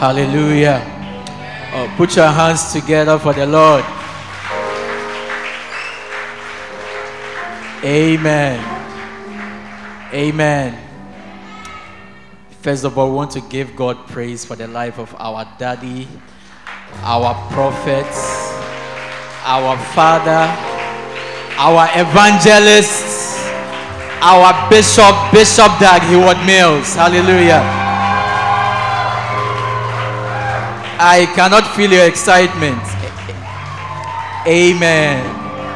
Hallelujah. Oh, put your hands together for the Lord. Amen. Amen. First of all, we want to give God praise for the life of our daddy, our prophet, our father, our evangelist, our Bishop Dag Heward Mills. Hallelujah. I cannot feel your excitement. Amen.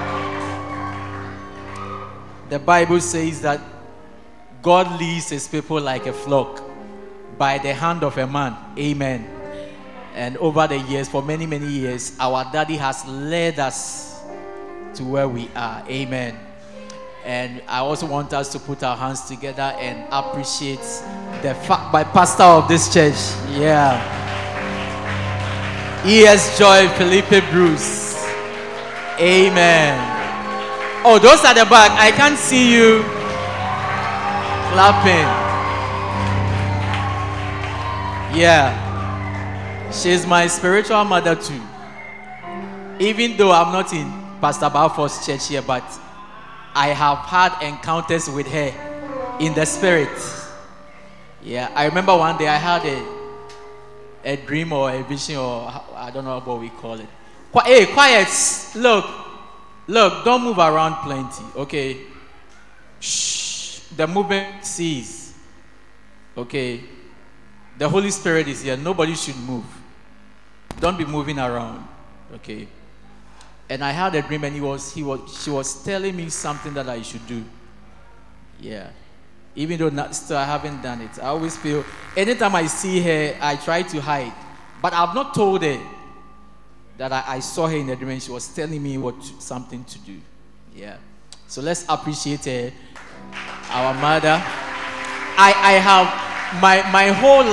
The Bible says that God leads his people like a flock by the hand of a man. Amen. And over the years, for many, many years, our daddy has led us to where we are. Amen. And I also want us to put our hands together and appreciate the pastor of this church. Yeah. E.S. Joy Felipe Bruce. Amen. Oh, those at the back, I can't see you clapping. Yeah. She's my spiritual mother too. Even though I'm not in Pastor Balfour's church here, but I have had encounters with her in the spirit. Yeah, I remember one day I had a dream or a vision, or I don't know what we call it. Hey, quiet. Look, don't move around plenty, okay? Shh. The movement cease. Okay? The Holy Spirit is here. Nobody should move. Don't be moving around. Okay? And I had a dream, and she was telling me something that I should do. Yeah. Even though still I haven't done it. I always feel, anytime I see her, I try to hide. But I've not told her that I saw her in the dream and she was telling me something to do. Yeah. So let's appreciate her, our mother. I have my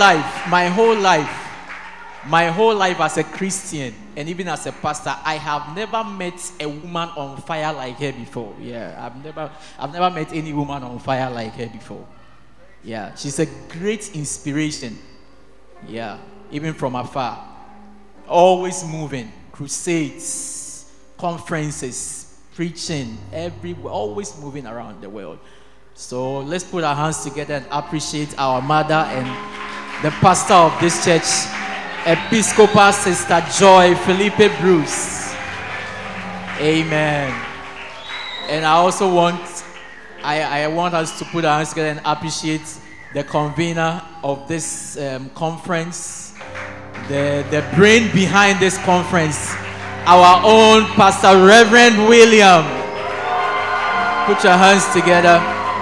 whole life as a Christian and even as a pastor, I have never met a woman on fire like her before. Yeah, I've never met any woman on fire like her before. Yeah, she's a great inspiration. Yeah, even from afar. Always moving, crusades, conferences, preaching, always moving around the world. So let's put our hands together and appreciate our mother and the pastor of this church, Episcopal Sister Joy Felipe Bruce. Amen. And I also want us to put our hands together and appreciate the convener of this conference, the brain behind this conference, our own Pastor Reverend William. Put your hands together.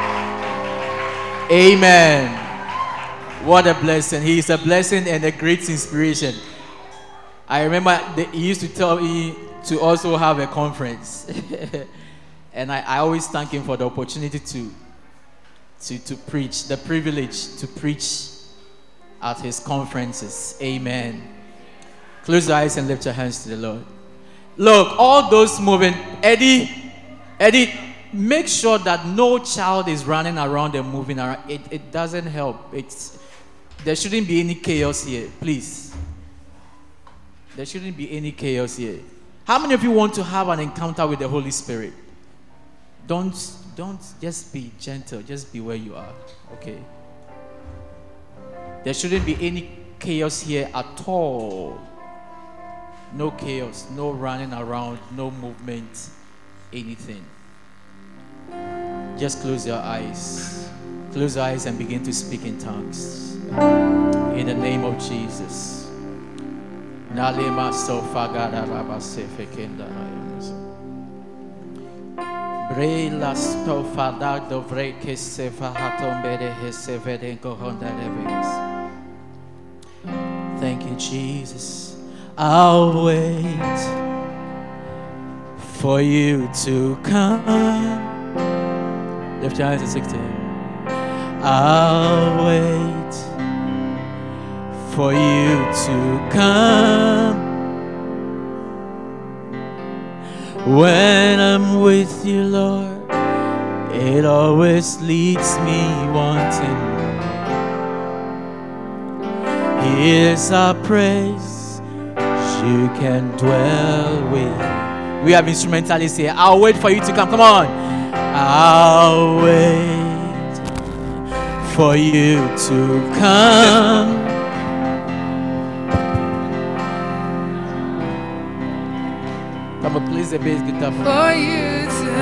Amen. What a blessing. He is a blessing and a great inspiration. I remember he used to tell me to also have a conference. And I always thank him for the opportunity to preach, the privilege to preach at his conferences. Amen. Close your eyes and lift your hands to the Lord. Look, all those moving, Eddie, make sure that no child is running around and moving around. It doesn't help. There shouldn't be any chaos here, please. There shouldn't be any chaos here. How many of you want to have an encounter with the Holy Spirit? Don't just be gentle. Just be where you are. Okay. There shouldn't be any chaos here at all. No chaos, no running around, no movement, anything. Just close your eyes. Close your eyes and begin to speak in tongues. In the name of Jesus. Nalema sofagada raba sefekenda ayams. Brela stofada dovreke sefahatombere hesevedenko honda levis. Thank you, Jesus. I'll wait for you to come. Lift your hands and sing to him. I'll wait for you to come. When I'm with you, Lord, it always leaves me wanting. is a praise you can dwell with. We have instrumentalists here. I'll wait for you to come. Come on. I'll wait for you to come. Come on, please, the bass guitar for you to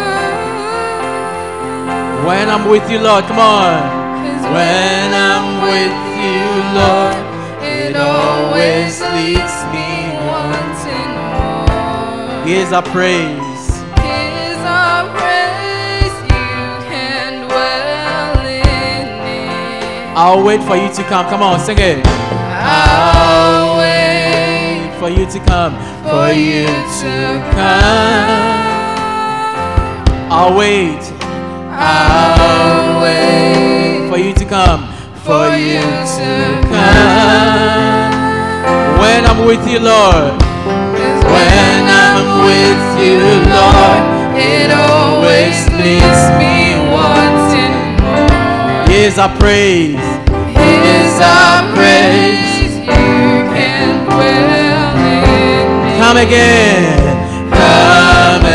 come. When I'm with you, Lord, come on. When I'm with you, Lord, it always leads me wanting more. Here's our praise. Here's our praise. You can dwell in it. I'll wait for you to come. Come on, sing it. I'll wait for you to come. For you to come. I'll wait. I'll wait for you to come. For you to come. When I'm with you, Lord. When I'm with you, Lord, it always leaves me wanting more. Here's our praise. Here's our praise. You can dwell in me. Come again. Come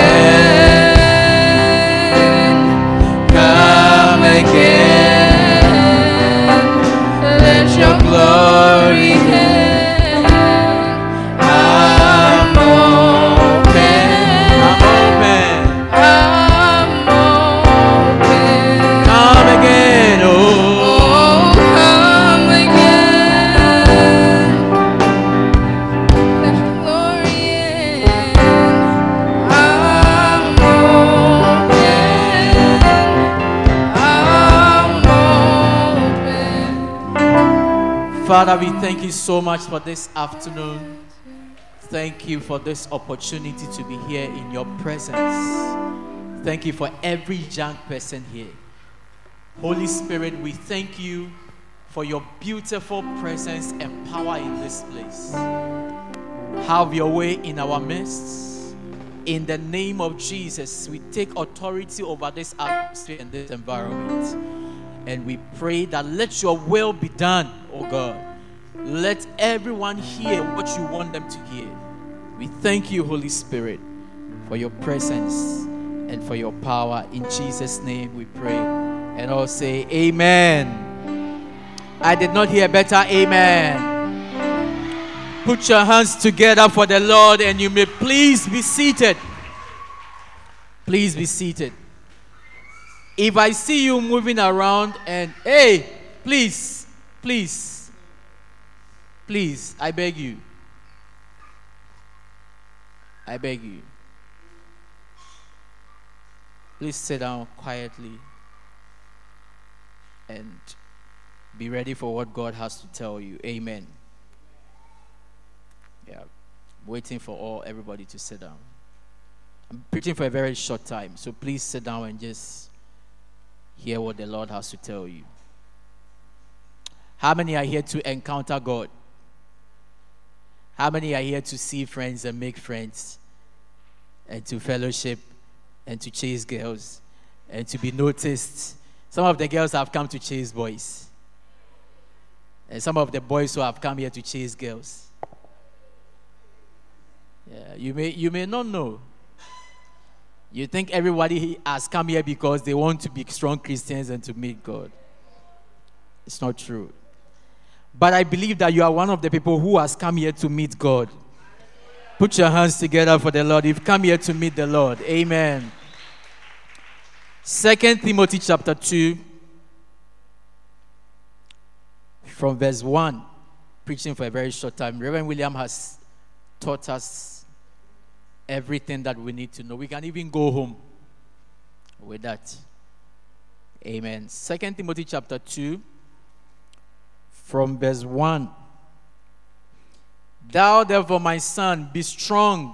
again. Come again. Let your glory Father, we thank you so much for this afternoon. Thank you for this opportunity to be here in your presence. Thank you for every young person here. Holy Spirit, we thank you for your beautiful presence and power in this place. Have your way in our midst. In the name of Jesus, we take authority over this atmosphere and this environment. And we pray that let your will be done, oh God. Let everyone hear what you want them to hear. We thank you, Holy Spirit, for your presence and for your power. In Jesus' name we pray. And all say amen. I did not hear better amen. Put your hands together for the Lord and you may please be seated. Please be seated. If I see you moving around and, hey, please, I beg you. I beg you. Please sit down quietly and be ready for what God has to tell you. Amen. Yeah, waiting for everybody to sit down. I'm preaching for a very short time, so please sit down and just hear what the Lord has to tell you. How many are here to encounter God? How many are here to see friends and make friends and to fellowship and to chase girls and to be noticed? Some of the girls have come to chase boys. And some of the boys who have come here to chase girls. Yeah, you may not know. You think everybody has come here because they want to be strong Christians and to meet God. It's not true. But I believe that you are one of the people who has come here to meet God. Put your hands together for the Lord. You've come here to meet the Lord. Amen. 2 Timothy chapter 2, from verse 1, preaching for a very short time. Reverend William has taught us everything that we need to know. We can even go home with that. Amen. 2 Timothy chapter 2, from verse 1. Thou therefore, my son, be strong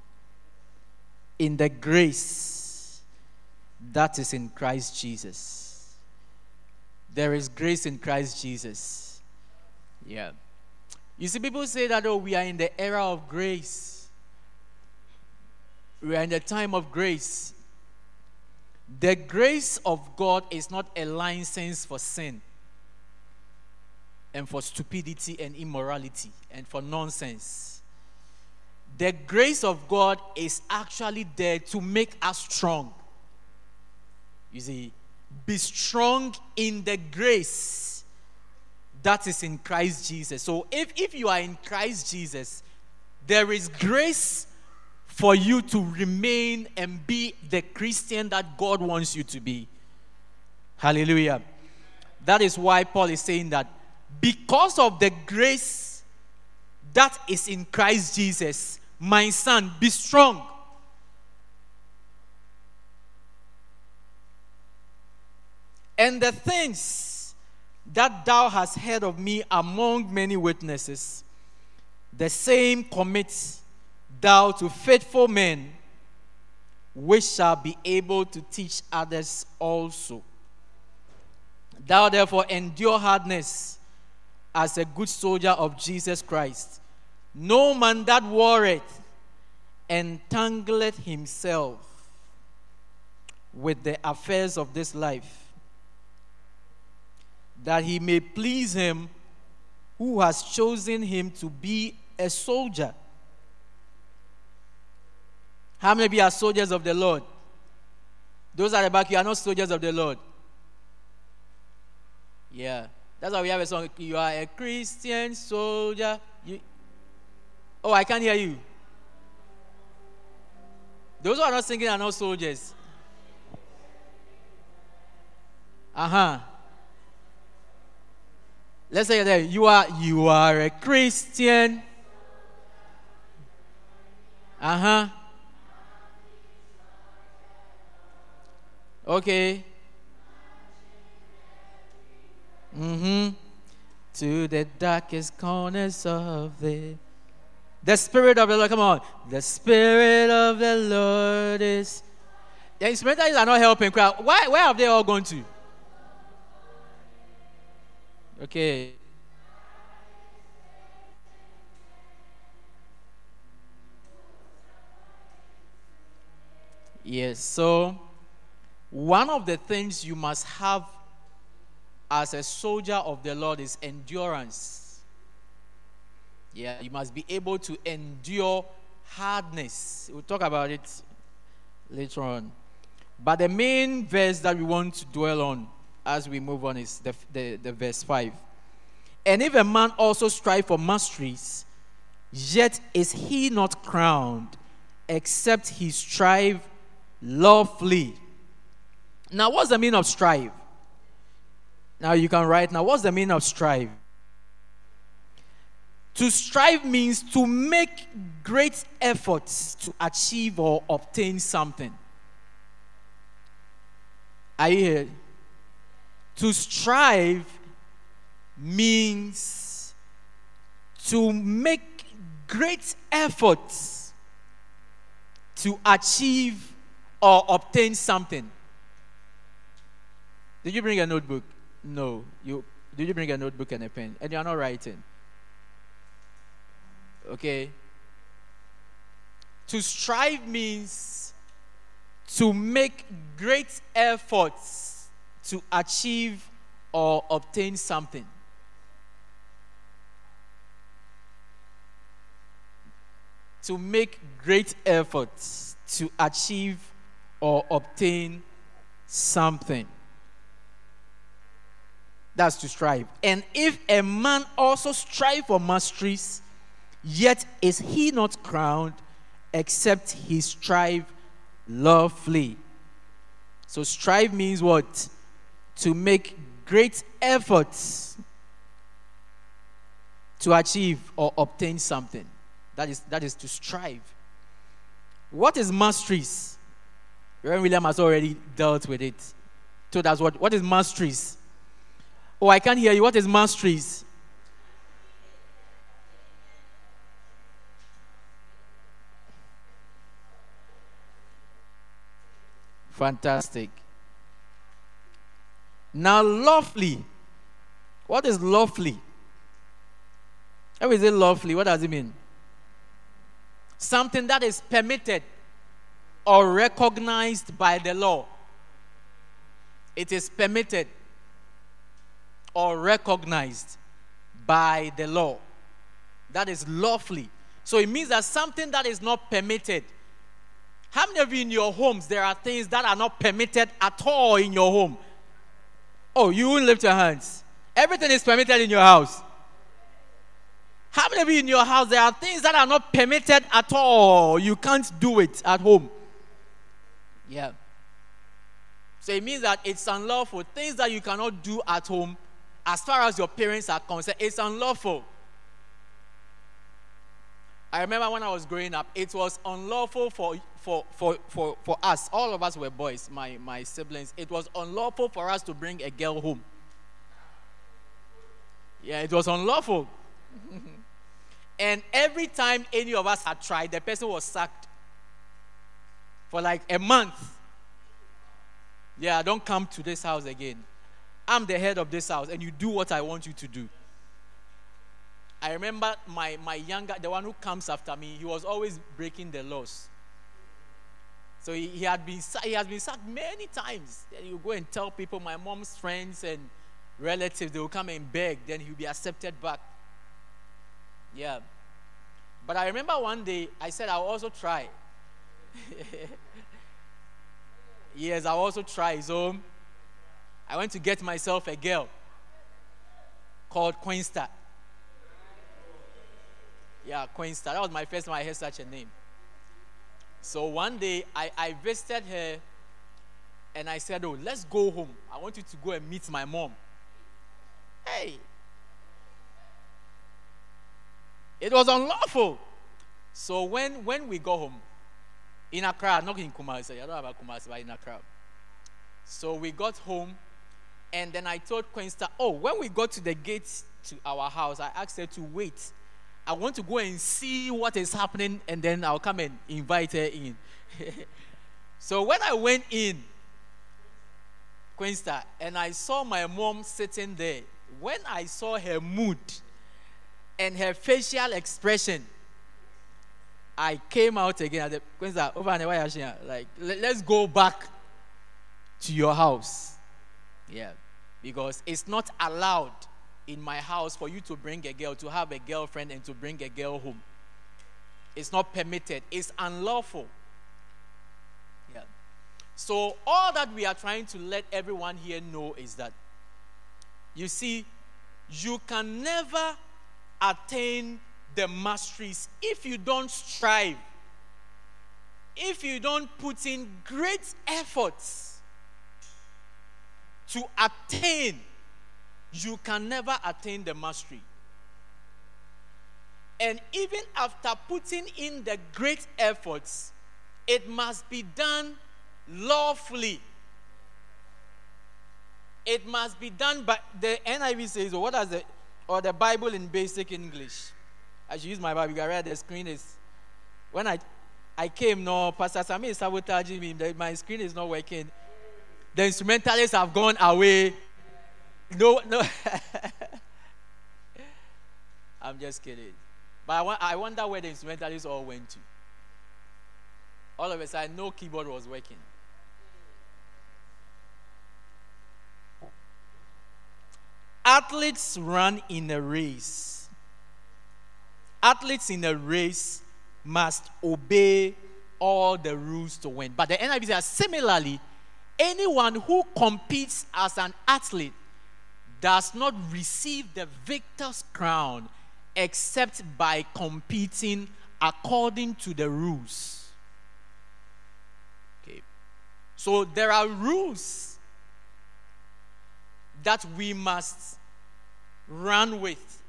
in the grace that is in Christ Jesus. There is grace in Christ Jesus. Yeah. You see, people say that, we are in the era of grace. We are in the time of grace. The grace of God is not a license for sin. and for stupidity and immorality and for nonsense. The grace of God is actually there to make us strong. You see, be strong in the grace that is in Christ Jesus. So if you are in Christ Jesus, there is grace for you to remain and be the Christian that God wants you to be. Hallelujah. That is why Paul is saying that because of the grace that is in Christ Jesus, my son, be strong. And the things that thou hast heard of me among many witnesses, the same commit thou to faithful men, which shall be able to teach others also. Thou therefore endure hardness as a good soldier of Jesus Christ. No man that warreth entangleth himself with the affairs of this life, that he may please him who has chosen him to be a soldier. How many of you are soldiers of the Lord? Those at the back, you are not soldiers of the Lord. Yeah. That's why we have a song. You are a Christian soldier. Oh, I can't hear you. Those who are not singing are not soldiers. Let's say that you are a Christian. Okay. To the darkest corners of the Spirit of the Lord. Come on. The Spirit of the Lord is. The instrumentalists are not helping. Where have they all gone to? Okay. Yes, so one of the things you must have as a soldier of the Lord is endurance. Yeah, you must be able to endure hardness. We'll talk about it later on. But the main verse that we want to dwell on as we move on is the verse 5. And if a man also strive for masteries, yet is he not crowned, except he strive lawfully. Now, what's the meaning of strive? Now, you can write now, what's the meaning of strive? To strive means to make great efforts to achieve or obtain something. Are you here? To strive means to make great efforts to achieve or obtain something. Did you bring a notebook? No. Did you bring a notebook and a pen? And you are not writing. Okay. To strive means to make great efforts to achieve or obtain something. To make great efforts to achieve or obtain something. That's to strive. And if a man also strive for masteries, yet is he not crowned, except he strive lawfully. So strive means what? To make great efforts to achieve or obtain something. That is to strive. What is masteries? Reverend William has already dealt with it. So that's what is masteries? Oh, I can't hear you. What is masteries? Fantastic. Now, lawfully. What is lawfully? How is it lawfully? What does it mean? Something that is permitted or recognized by the law. It is permitted or recognized by the law. That is lawfully. So it means that something that is not permitted. How many of you in your homes, there are things that are not permitted at all in your home? Oh, you won't lift your hands. Everything is permitted in your house. How many of you in your house, there are things that are not permitted at all? You can't do it at home. Yeah. So it means that it's unlawful. Things that you cannot do at home, as far as your parents are concerned, it's unlawful. I remember when I was growing up, it was unlawful for us. All of us were boys, my siblings. It was unlawful for us to bring a girl home. Yeah, it was unlawful. And every time any of us had tried, the person was sacked for like a month. Yeah, don't come to this house again. I'm the head of this house, and you do what I want you to do. I remember my younger, the one who comes after me, he was always breaking the laws. So he has been sacked many times. Then you go and tell people, my mom's friends and relatives, they will come and beg. Then he'll be accepted back. Yeah. But I remember one day, I said I'll also try. Yes, I'll also try. So I went to get myself a girl called Queen Star. Yeah, Queen Star. That was my first time I heard such a name. So one day, I visited her, and I said, oh, let's go home. I want you to go and meet my mom. Hey. It was unlawful. So when we go home, in Accra, not in Kumasi, I don't have a Kumasi, but in Accra. So we got home, and then I told Queen Star, oh, when we got to the gate to our house, I asked her to wait. I want to go and see what is happening, and then I'll come and invite her in. So when I went in, Queen Star, and I saw my mom sitting there, when I saw her mood and her facial expression, I came out again. The Queen Star, over and over, like, let's go back to your house. Yeah, because it's not allowed in my house for you to bring a girl, to have a girlfriend and to bring a girl home. It's not permitted. It's unlawful. Yeah. So all that we are trying to let everyone here know is that, you see, you can never attain the masteries if you don't strive, if you don't put in great efforts to attain. You can never attain the mastery. And even after putting in the great efforts, it must be done lawfully. It must be done by the NIV says, or what does the Bible in basic English? I should use my Bible. I read the screen is when I came. No, Pastor Sami is sabotaging me. My screen is not working. The instrumentalists have gone away. No. I'm just kidding. But I wonder where the instrumentalists all went to. All of a sudden, no keyboard was working. Athletes run in a race. Athletes in a race must obey all the rules to win. But the NIV says, similarly, anyone who competes as an athlete does not receive the victor's crown except by competing according to the rules. Okay. So there are rules that we must run with.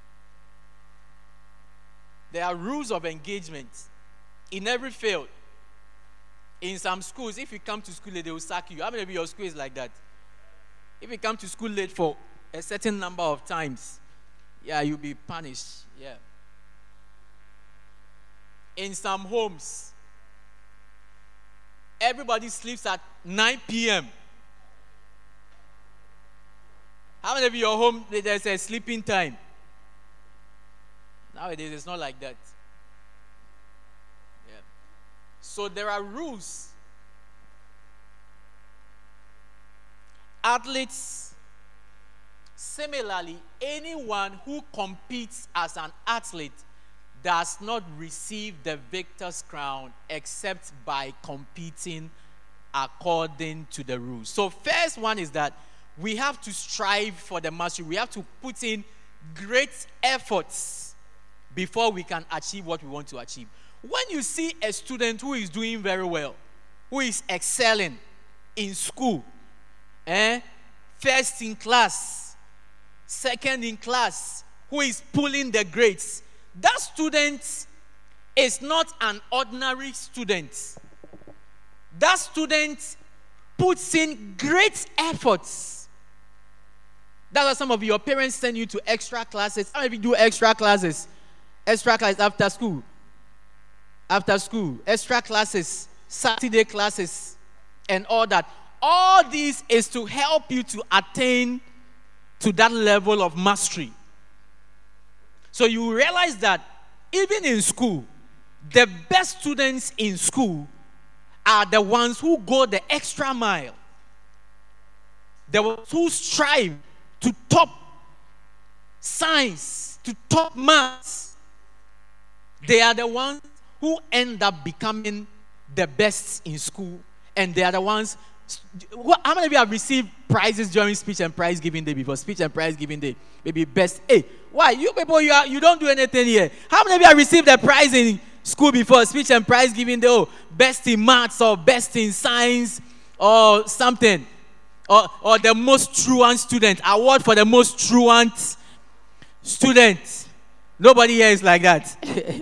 There are rules of engagement in every field. In some schools, if you come to school late, they will sack you. How many of your school is like that? If you come to school late for a certain number of times, yeah, you'll be punished. Yeah. In some homes, everybody sleeps at 9 p.m. How many of your home there's a sleeping time? Nowadays, it's not like that. Yeah. So there are rules. Athletes Similarly, anyone who competes as an athlete does not receive the victor's crown except by competing according to the rules. So first one is that we have to strive for the mastery. We have to put in great efforts before we can achieve what we want to achieve. When you see a student who is doing very well, who is excelling in school, first in class, second in class, who is pulling the grades, that student is not an ordinary student. That student puts in great efforts. That's why some of your parents send you to extra classes. How many of you do extra classes? Extra classes after school. After school. Extra classes. Saturday classes. And all that. All this is to help you to attain to that level of mastery. So you realize that even in school, the best students in school are the ones who go the extra mile. The ones who strive to top science, to top maths. They are the ones who end up becoming the best in school. And they are the ones. How many of you have received prizes during speech and prize giving day before? Speech and prize giving day. Maybe best. Hey, why? You people, you don't do anything here. How many of you have received a prize in school before? Speech and prize giving day. Oh, best in maths or best in science or something. Or the most truant student. Award for the most truant student. Nobody here is like that.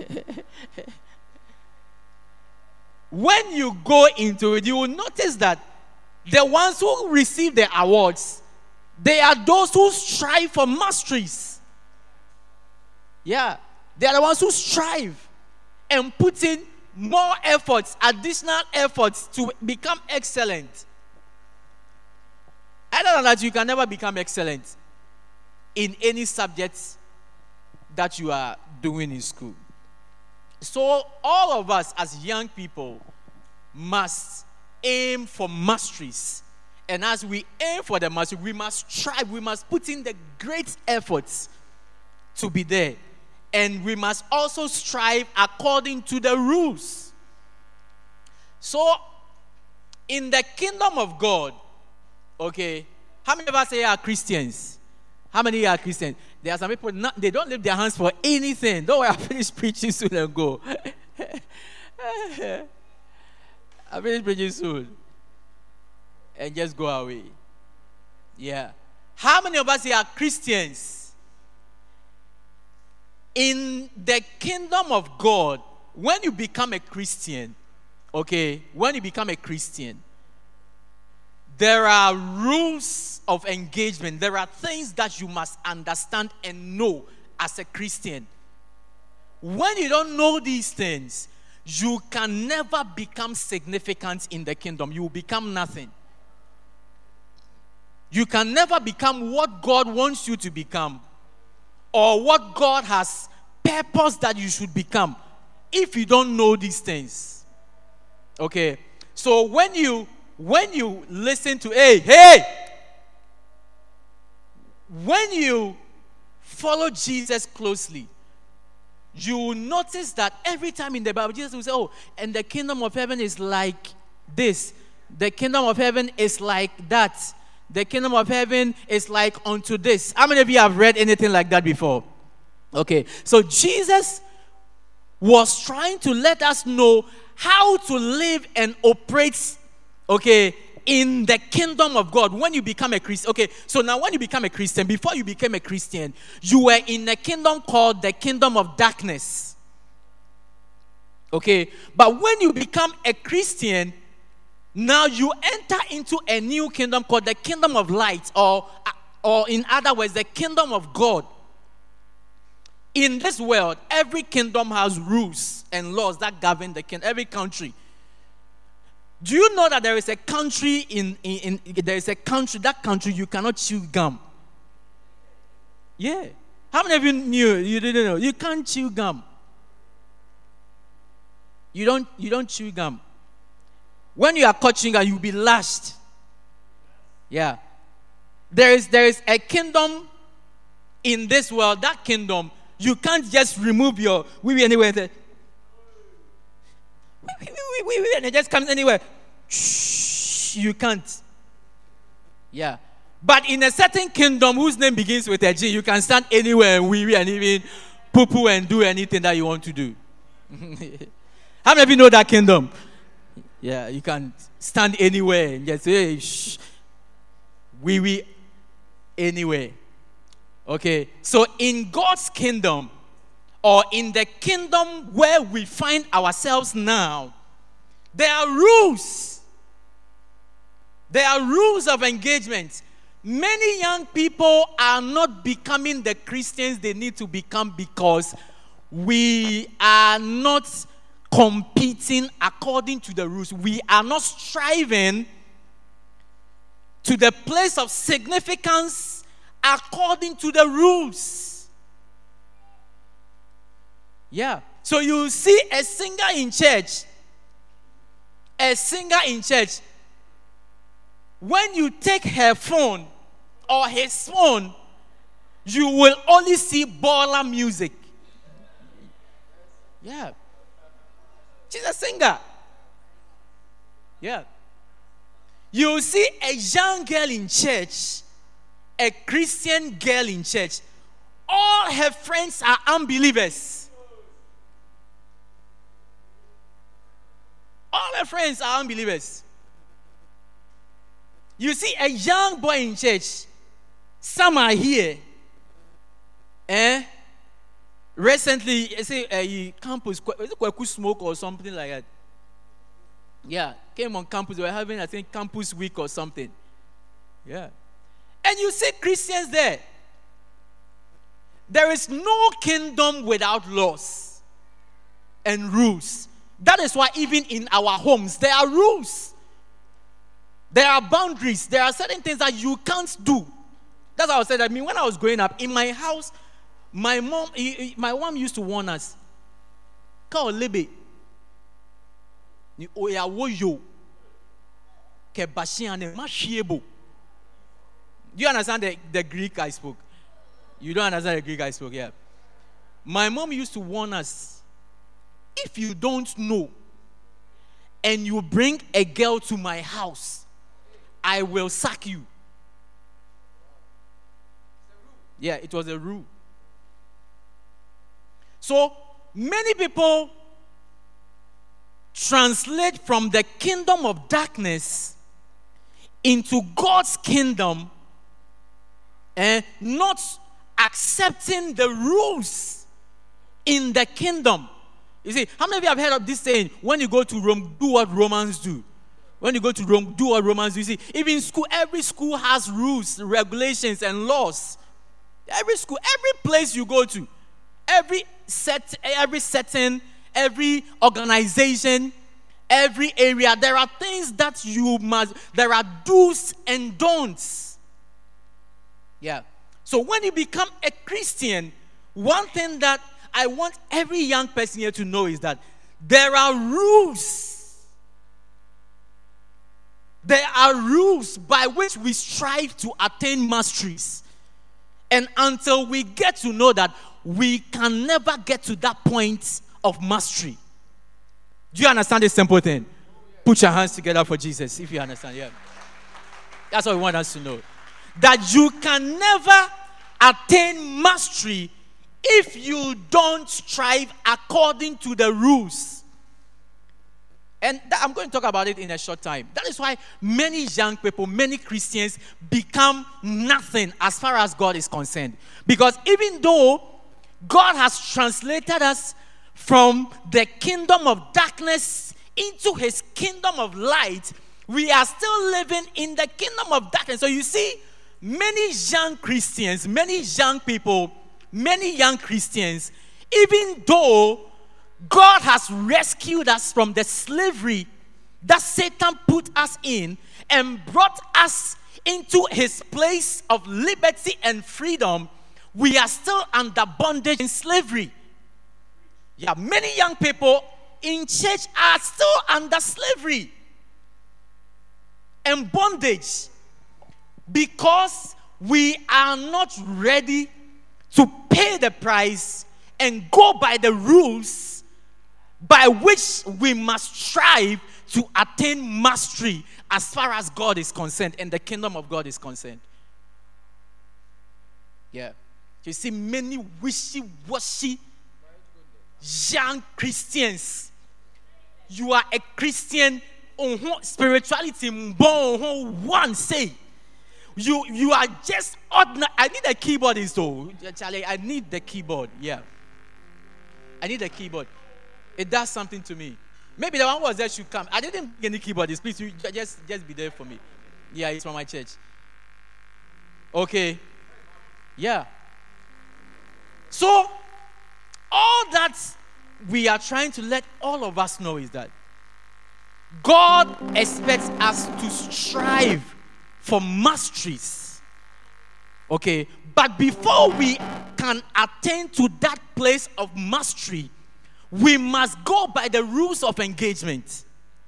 When you go into it, you will notice that the ones who receive the awards, they are those who strive for masteries. Yeah. They are the ones who strive and put in more efforts, additional efforts to become excellent. Other than that, you can never become excellent in any subject that you are doing in school. So all of us as young people must aim for masteries. And as we aim for the mastery, we must strive, we must put in the great efforts to be there. And we must also strive according to the rules. So, in the kingdom of God, okay, how many of us here are Christians? How many are Christians? There are some people, they don't lift their hands for anything. Don't worry, I'll finish preaching soon and go. I'll finish preaching soon. And just go away. Yeah. How many of us here are Christians? In the kingdom of God, when you become a Christian, okay, when you become a Christian, there are rules of engagement. There are things that you must understand and know as a Christian. When you don't know these things, you can never become significant in the kingdom. You will become nothing. You can never become what God wants you to become or what God has purposed that you should become if you don't know these things. Okay? So when you listen to, when you follow Jesus closely, you will notice that every time in the Bible, Jesus will say, oh, and the kingdom of heaven is like this. The kingdom of heaven is like that. The kingdom of heaven is like unto this. How many of you have read anything like that before? Okay, so Jesus was trying to let us know how to live and operate, okay, in the kingdom of God when you become a Christian. Okay, so now when you become a Christian, before you became a Christian, you were in a kingdom called the kingdom of darkness. Okay, but when you become a Christian, now you enter into a new kingdom called the kingdom of light, or in other words, the kingdom of God. In this world, every kingdom has rules and laws that govern the kingdom. Every country. Do you know that there is a country that country you cannot chew gum? Yeah. How many of you knew? You didn't know. You can't chew gum. You don't chew gum. When you are caught chewing gum, you'll be lashed. Yeah. There is a kingdom in this world, that kingdom, you can't just remove your wee anywhere. And it just comes anywhere. Shh, you can't. Yeah. But in a certain kingdom whose name begins with a G, you can stand anywhere and wee and even poo-poo and do anything that you want to do. How many of you know that kingdom? Yeah, you can stand anywhere and just say, shh, wee anywhere. Okay, so in God's kingdom, or in the kingdom where we find ourselves now, there are rules. There are rules of engagement. Many young people are not becoming the Christians they need to become because we are not competing according to the rules. We are not striving to the place of significance according to the rules. Yeah. So you see a singer in church. When you take her phone or his phone, you will only see baller music. Yeah. She's a singer. Yeah. You see a young girl in church, a Christian girl in church, all her friends are unbelievers. All her friends are unbelievers. You see a young boy in church, some are here. Recently, I say a campus, is it Kwaku Smoke or something like that? Yeah, came on campus. They were having, I think, campus week or something. Yeah. And you see Christians there. There is no kingdom without laws and rules. That is why even in our homes, there are rules. There are boundaries. There are certain things that you can't do. That's how I said. I mean, when I was growing up, in my house, my mom used to warn us. Call Lebe. Ni oya woyo. Ke bashiane mashiebo. Do you understand the Greek I spoke? You don't understand the Greek I spoke, yeah. My mom used to warn us, if you don't know and you bring a girl to my house, I will sack you. Yeah, it was a rule. So, many people translate from the kingdom of darkness into God's kingdom and not accepting the rules in the kingdom. You see, how many of you have heard of this saying, when you go to Rome, do what Romans do? When you go to Rome, do what Romans do. You see, even school, every school has rules, regulations, and laws. Every school, every place you go to, every setting, every organization, every area, there are things that you must, there are do's and don'ts. Yeah. So when you become a Christian, one thing that I want every young person here to know is that there are rules. There are rules by which we strive to attain masteries. And until we get to know that, we can never get to that point of mastery. Do you understand this simple thing? Put your hands together for Jesus, if you understand. Yeah. That's what we want us to know. That you can never attain mastery if you don't strive according to the rules. And I'm going to talk about it in a short time. That is why many young people, many Christians become nothing as far as God is concerned. Because even though God has translated us from the kingdom of darkness into his kingdom of light, we are still living in the kingdom of darkness. So you see, many young Christians, many young people, many young Christians, even though God has rescued us from the slavery that Satan put us in and brought us into his place of liberty and freedom, we are still under bondage and slavery. Yeah, many young people in church are still under slavery and bondage because we are not ready to pay the price and go by the rules by which we must strive to attain mastery as far as God is concerned and the kingdom of God is concerned. Yeah. You see many wishy-washy young Christians. You are a Christian, spirituality, one say. You are just ordinary. I need a keyboardist though. Charlie, I need the keyboard. Yeah. I need a keyboard. It does something to me. Maybe the one was there should come. I didn't get any keyboardist. Please, you just be there for me. Yeah, it's from my church. Okay. Yeah. So, all that we are trying to let all of us know is that God expects us to strive for masteries. Okay? But before we can attain to that place of mastery, we must go by the rules of engagement.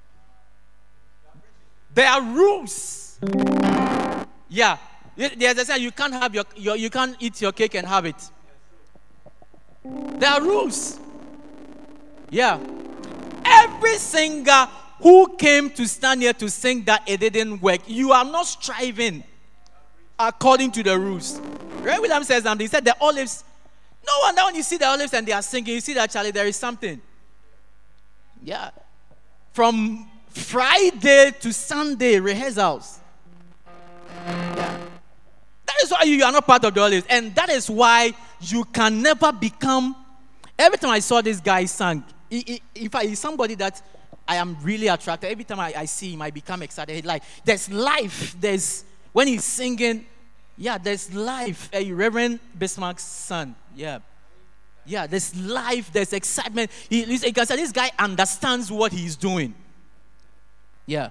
There are rules. Yeah. There's a saying, you can't have you can't eat your cake and have it. There are rules. Yeah. Every singer who came to stand here to sing that it didn't work, you are not striving according to the rules. Ray Williams says something. He said the olives. No wonder when you see the olives and they are singing, you see that, Charlie, there is something. Yeah. From Friday to Sunday rehearsals. Yeah. That is why you are not part of the olives. And that is why you can never become. Every time I saw this guy sing, in fact, he's somebody that I am really attracted. Every time I see him, I become excited. Like, there's life. When he's singing, yeah, there's life. Reverend Bismarck's son. Yeah. Yeah, there's life, there's excitement. You can say this guy understands what he's doing. Yeah.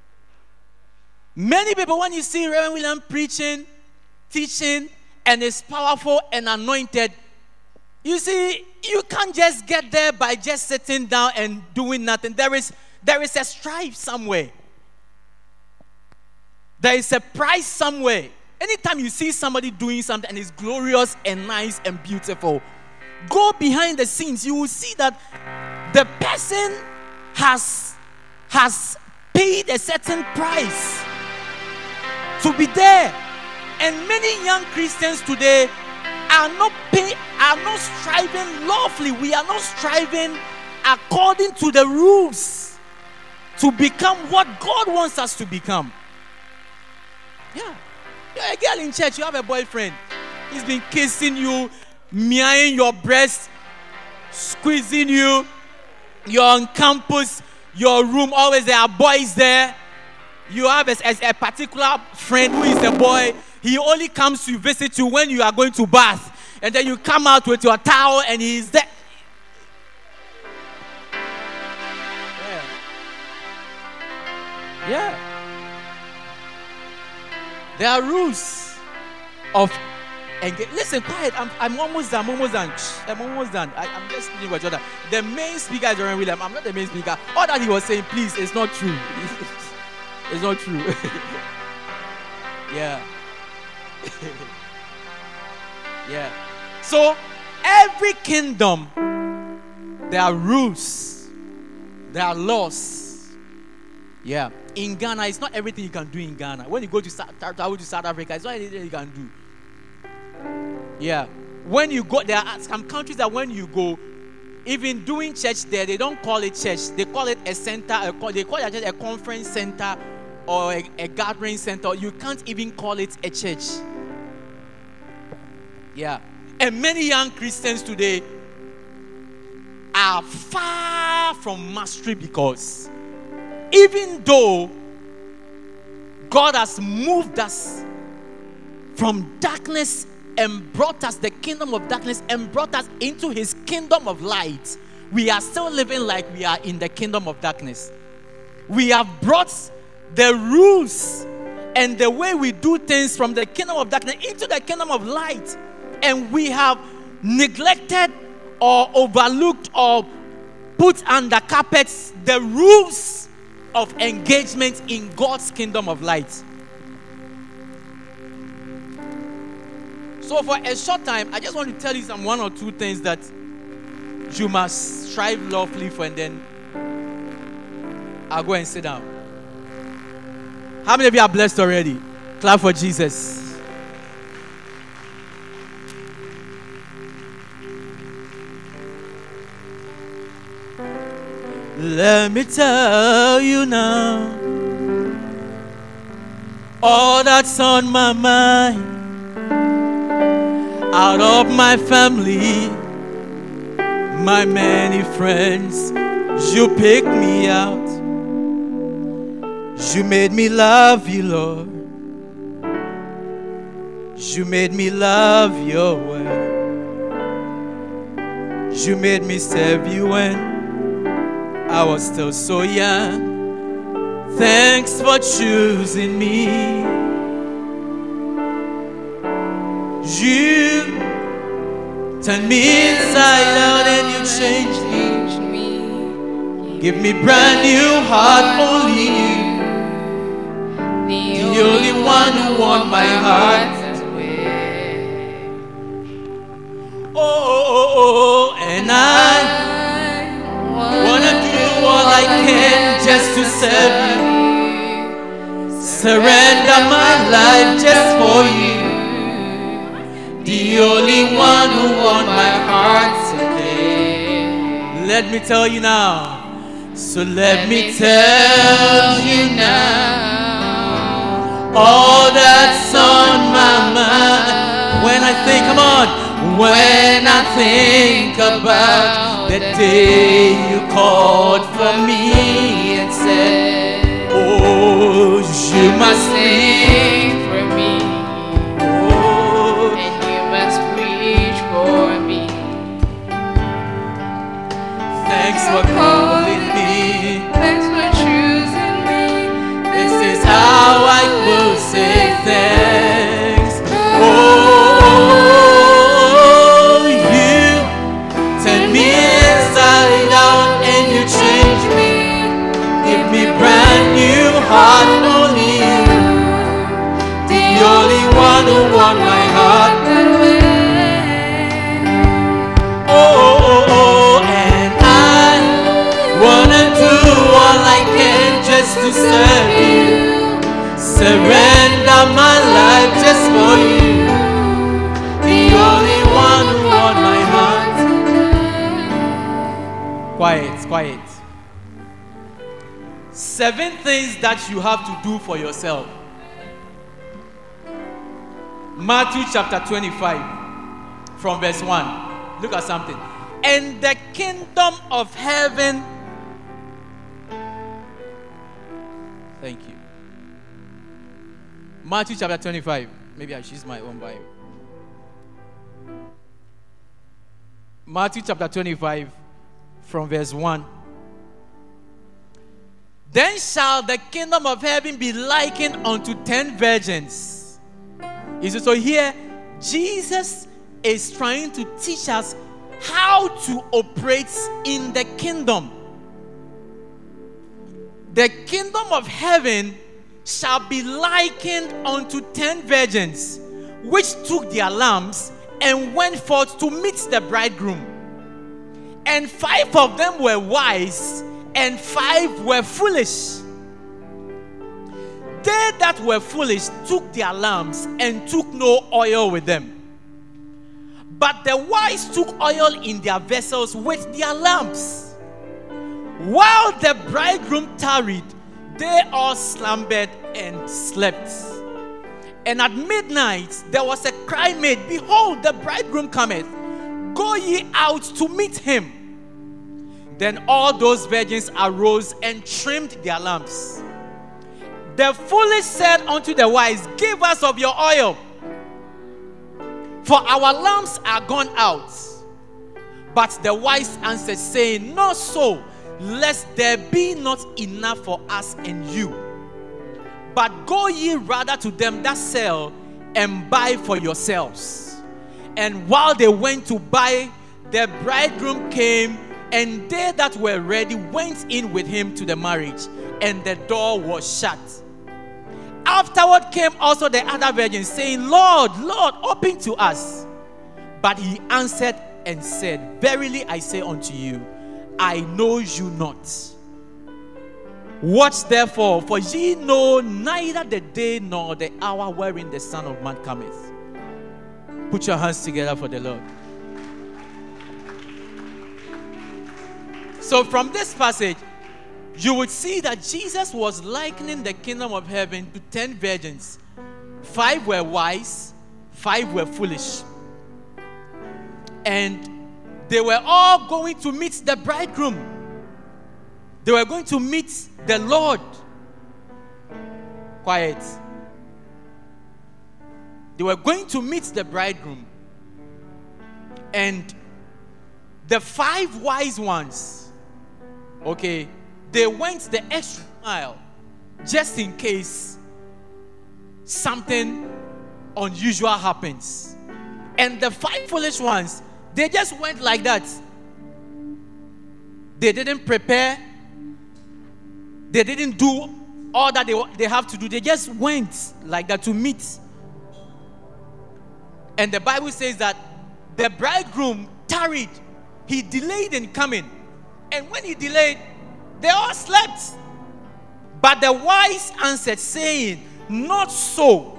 Many people, when you see Reverend William preaching, teaching, and is powerful and anointed, you see, you can't just get there by just sitting down and doing nothing. There is a strive somewhere. There is a prize somewhere. Anytime you see somebody doing something and it's glorious and nice and beautiful, go behind the scenes. You will see that the person has paid a certain price to be there. And many young Christians today are not striving lawfully. We are not striving according to the rules to become what God wants us to become. Yeah. You're a girl in church, you have a boyfriend. He's been kissing you, meowing your breast, squeezing you. You're on campus, your room, always there are boys there. You have a particular friend who is a boy. He only comes to visit you when you are going to bath. And then you come out with your towel and he's there. Yeah. There are rules of engagement. Listen, quiet. I'm almost done. I'm almost done. I'm just speaking with Jordan. The main speaker is Reverend William. I'm not the main speaker. All that he was saying, please, it's not true. It's not true. Yeah. Yeah. So, every kingdom, there are rules. There are laws. Yeah. In Ghana, it's not everything you can do in Ghana. When you go to South Africa, it's not everything you can do. Yeah. When you go, there are some countries that when you go, even doing church there, they don't call it church. They call it a center. They call it a conference center or a gathering center. You can't even call it a church. Yeah. And many young Christians today are far from mastery because even though God has moved us from darkness and brought us the kingdom of darkness and brought us into his kingdom of light, we are still living like we are in the kingdom of darkness. We have brought the rules and the way we do things from the kingdom of darkness into the kingdom of light. And we have neglected or overlooked or put under carpets the rules of engagement in God's kingdom of light. So for a short time, I just want to tell you some one or two things that you must strive lawfully for, and then I'll go and sit down. How many of you are blessed already? Clap for Jesus. Let me tell you now, all that's on my mind. Out of my family, my many friends, you picked me out. You made me love you, Lord. You made me love your word. You made me serve you when I was still so young. Thanks for choosing me. You turned me inside out and you changed me. Give me brand new heart, only you. The only one who won my heart. Oh, and I wanna do all I can just to serve you. Surrender my life just for you. The only one who won my heart today. Let me tell you now. So let me tell you now. All that's on my mind. When I think, come on. When I think about the day you called for me and said, oh, you must sing for me. Oh, and you must preach for me. Thanks for calling me. Thanks for choosing me. This is how I will say thanks. Oh, you turn me inside out and you change me. Give me brand new heart, only you. The only one who won my heart. Oh, and I wanna do all I can just to serve you. Surrender my life just for you. The only one who won my heart. Quiet, quiet. 7 things that you have to do for yourself. Matthew chapter 25 from verse 1. Look at something. And the kingdom of heaven. Thank you. Matthew chapter 25. Maybe I should use my own Bible. Matthew chapter 25 from verse 1. Then shall the kingdom of heaven be likened unto 10 virgins. You see, so here, Jesus is trying to teach us how to operate in the kingdom. The kingdom of heaven shall be likened unto 10 virgins, which took their lamps and went forth to meet the bridegroom. And 5 of them were wise, and 5 were foolish. They that were foolish took their lamps and took no oil with them. But the wise took oil in their vessels with their lamps. While the bridegroom tarried, they all slumbered and slept. And at midnight there was a cry made, behold, the bridegroom cometh. Go ye out to meet him. Then all those virgins arose and trimmed their lamps. The foolish said unto the wise, give us of your oil, for our lamps are gone out. But the wise answered, saying, not so, lest there be not enough for us and you. But go ye rather to them that sell, and buy for yourselves. And while they went to buy, the bridegroom came, and they that were ready went in with him to the marriage, and the door was shut. Afterward came also the other virgins, saying, Lord, Lord, open to us. But he answered and said, Verily I say unto you, I know you not. Watch therefore, for ye know neither the day nor the hour wherein the Son of Man cometh. Put your hands together for the Lord. So from this passage, you would see that Jesus was likening the kingdom of heaven to 10 virgins. 5 were wise, 5 were foolish. And they were all going to meet the bridegroom. They were going to meet the Lord. Quiet. They were going to meet the bridegroom. And the 5 wise ones, okay, they went the extra mile just in case something unusual happens. And the 5 foolish ones, they just went like that. They didn't prepare. They didn't do all that they have to do. They just went like that to meet. And the Bible says that the bridegroom tarried. He delayed in coming. And when he delayed, they all slept. But the wise answered, saying, Not so,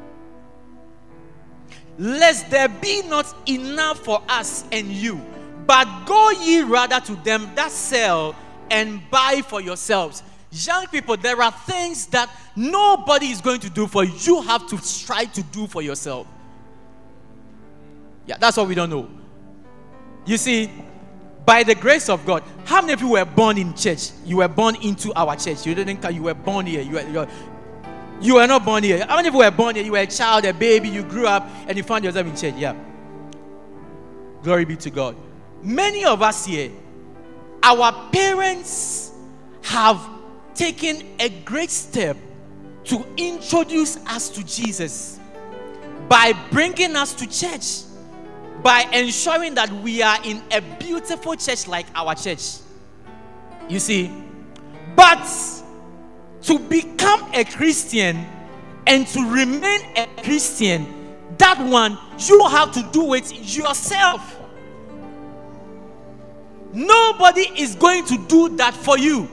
lest there be not enough for us and you, but go ye rather to them that sell and buy for yourselves. Young people, there are things that nobody is going to do for you. You have to strive to do for yourself. Yeah, that's what we don't know. You see, by the grace of God, how many of you were born in church? You were born into our church. You didn't come, you were born here. You were not born here. How many of you were born here? You were a child, a baby, you grew up, and you found yourself in church. Yeah. Glory be to God. Many of us here, our parents have taken a great step to introduce us to Jesus by bringing us to church, by ensuring that we are in a beautiful church like our church. You see, but to become a Christian and to remain a Christian, that one, you have to do it yourself. Nobody is going to do that for you.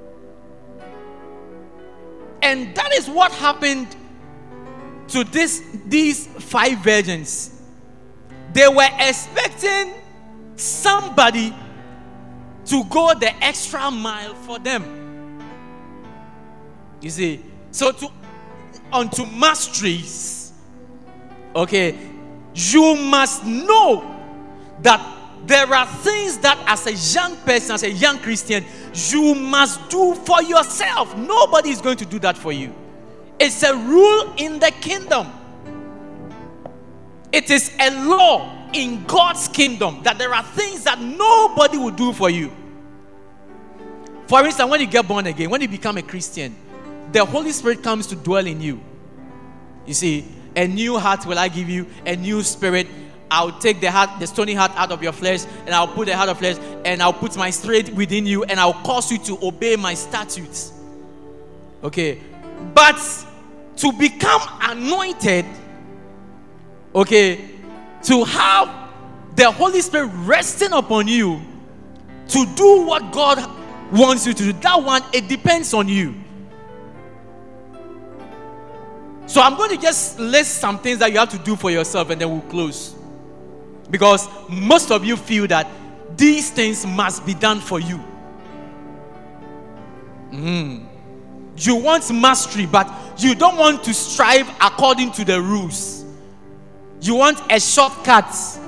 And that is what happened to these 5 virgins. They were expecting somebody to go the extra mile for them. You see, so unto masteries, okay, you must know that there are things that as a young person, as a young Christian, you must do for yourself. Nobody is going to do that for you. It's a rule in the kingdom. It is a law in God's kingdom that there are things that nobody will do for you. For instance, when you get born again, when you become a Christian, the Holy Spirit comes to dwell in you. You see, a new heart will I give you, a new spirit. I'll take the stony heart out of your flesh, and I'll put the heart of flesh, and I'll put my spirit within you, and I'll cause you to obey my statutes. Okay, but to become anointed, okay, to have the Holy Spirit resting upon you to do what God wants you to do, that one, it depends on you. So I'm going to just list some things that you have to do for yourself, and then we'll close. Because most of you feel that these things must be done for you. You want mastery, but you don't want to strive according to the rules. You want a shortcut.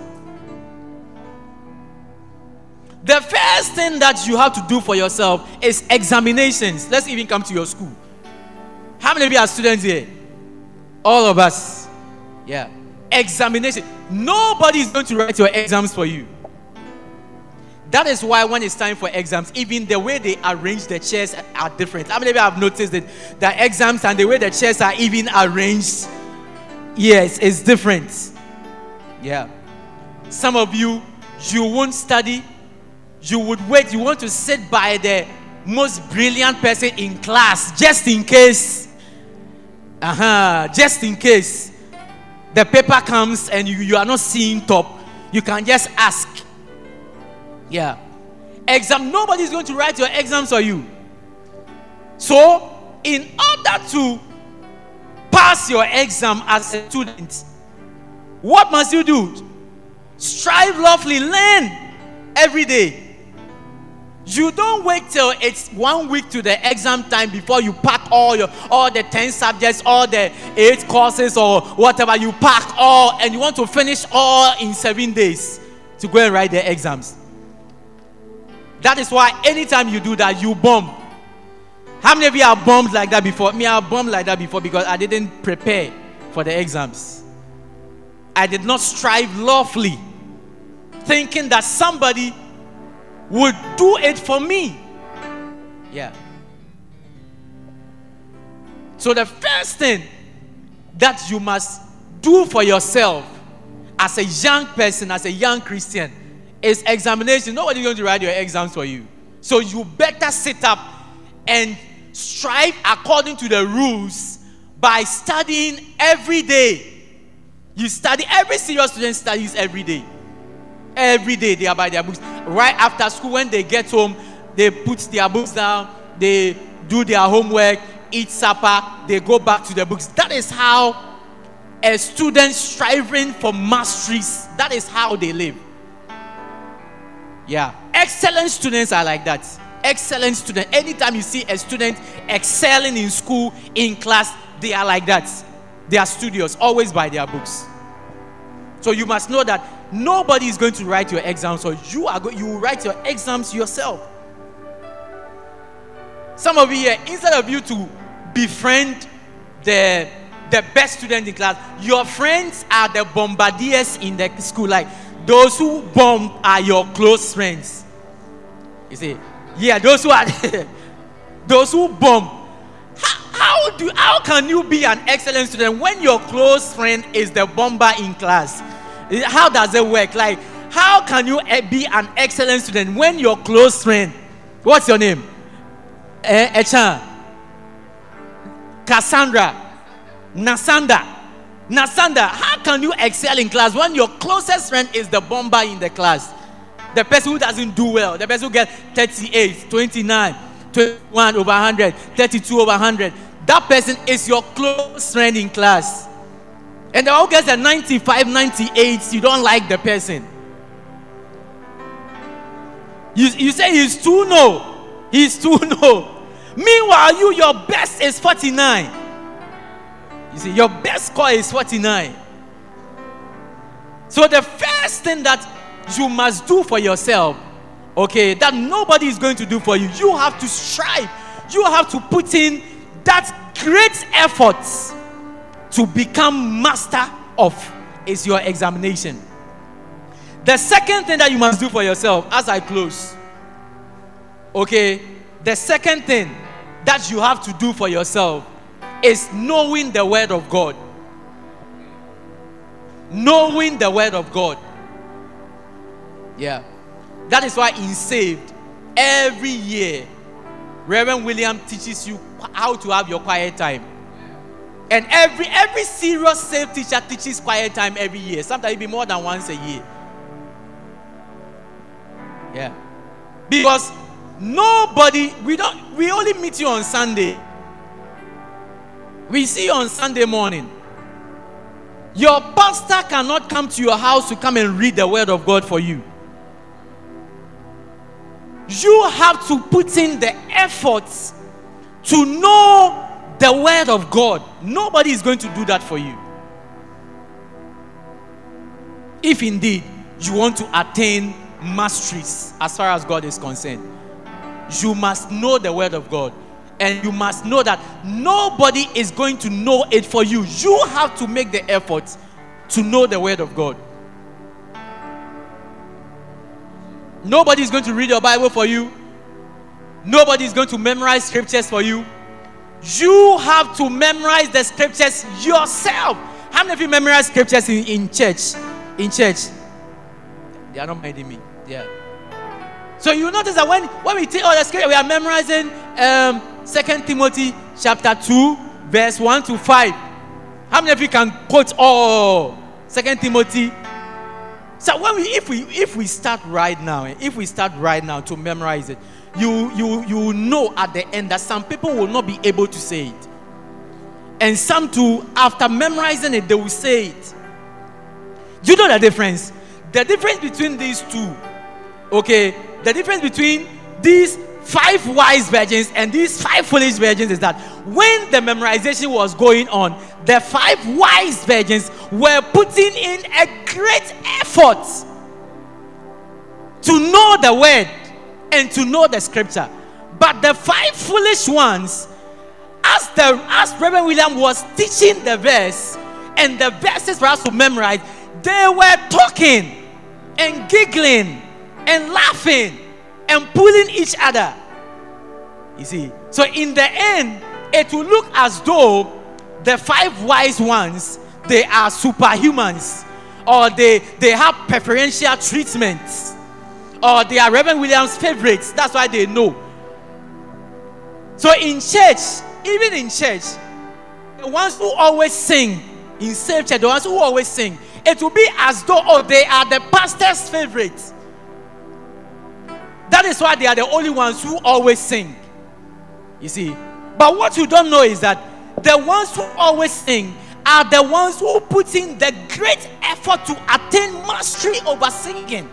The first thing that you have to do for yourself is examinations. Let's even come to your school. How many of you are students here? All of us. Yeah. Examination. Nobody is going to write your exams for you. That is why when it's time for exams, even the way they arrange the chairs are different. How many of you have noticed that the exams and the way the chairs are even arranged, yes, it's different. Yeah. Some of you won't study. You would wait. You want to sit by the most brilliant person in class just in case Just in case the paper comes and you are not seeing top, you can just ask. Yeah. Nobody is going to write your exams for you. So, in order to pass your exam as a student, what must you do? Strive lawfully, learn every day. You don't wait till it's 1 week to the exam time before you pack all the 10 subjects, all the 8 courses or whatever. You pack all and you want to finish all in 7 days to go and write the exams. That is why anytime you do that, you bomb. How many of you are bombed like that before? Me, I bombed like that before because I didn't prepare for the exams. I did not strive lawfully, thinking that somebody would do it for me. Yeah. So the first thing that you must do for yourself as a young person, as a young Christian, is examination. Nobody is going to write your exams for you. So you better sit up and strive according to the rules by studying every day. You study, every serious student studies every day. Every day they are by their books. Right after school, when they get home, they put their books down, they do their homework, eat supper, they go back to their books. That is how a student striving for masteries, that is how they live. Yeah. Excellent students are like that. Excellent student. Anytime you see a student excelling in school, in class, they are like that. They are studious, always by their books. So you must know that nobody is going to write your exams, so you will write your exams yourself. Some of you here, instead of you to befriend the best student in class, your friends are the bombardiers in the school. Like those who bomb are your close friends. You see, yeah, those who are those who bomb. How can you be an excellent student when your close friend is the bomber in class? How does it work? Like, how can you be an excellent student when your close friend, what's your name? Echan, Cassandra, Nasanda, how can you excel in class when your closest friend is the bomber in the class? The person who doesn't do well, the person who gets 38, 29, 21 over 100, 32 over 100. That person is your close friend in class. And the one who gets a 95, 98, you don't like the person. You say he's too low. He's too low. Meanwhile, your best is 49. You see, your best score is 49. So the first thing that you must do for yourself, okay, that nobody is going to do for you, you have to strive. You have to put in that great effort to become master of is your examination. The second thing that you must do for yourself, as I close, okay, the second thing that you have to do for yourself is knowing the word of God. Knowing the word of God. Yeah. That is why in Saved, every year, Reverend William teaches you how to have your quiet time. And every serious Saved teacher teaches quiet time every year. Sometimes it be more than once a year. Yeah. Because we only meet you on Sunday. We see you on Sunday morning. Your pastor cannot come to your house to come and read the word of God for you. You have to put in the efforts to know the word of God. Nobody is going to do that for you. If indeed you want to attain masteries as far as God is concerned, you must know the word of God. And you must know that nobody is going to know it for you. You have to make the effort to know the word of God. Nobody is going to read your Bible for you. Nobody is going to memorize scriptures for you. You have to memorize the scriptures yourself. How many of you memorize scriptures in church? In church. They are not minding me. Yeah. So you notice that when we take all the scripture, we are memorizing 2 Timothy chapter 2, verse 1 to 5. How many of you can quote all 2 Timothy? So if we start right now to memorize it, you know at the end that some people will not be able to say it. And some too, after memorizing it, they will say it. Do you know the difference? The difference between these two, okay, the difference between these 5 wise virgins and these 5 foolish virgins is that when the memorization was going on, the 5 wise virgins were putting in a great effort to know the word and to know the scripture. But the 5 foolish ones, as Reverend William was teaching the verse and the verses for us to memorize, they were talking and giggling and laughing and pulling each other. You see, so in the end, it will look as though the 5 wise ones, they are superhumans, or they have preferential treatments, or they are Reverend William's favorites. That's why they know. So in church, even in church, the ones who always sing in safe church, the ones who always sing, it will be as though they are the pastor's favorites. That is why they are the only ones who always sing. You see, but what you don't know is that the ones who always sing are the ones who put in the great effort to attain mastery over singing.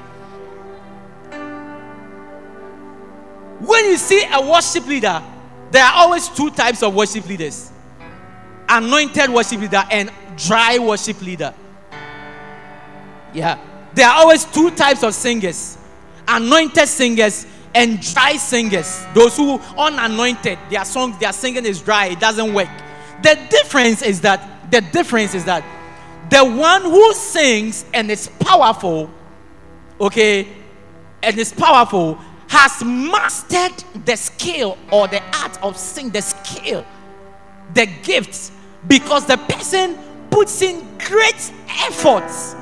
When you see a worship leader, there are always 2 types of worship leaders: anointed worship leader and dry worship leader. Yeah, there are always 2 types of singers: anointed singers and dry singers. Those who unanointed, their singing is dry, it doesn't work. The difference is that the one who sings and is powerful, okay, and is powerful, has mastered the skill or the art of singing, the skill, the gifts, because the person puts in great efforts.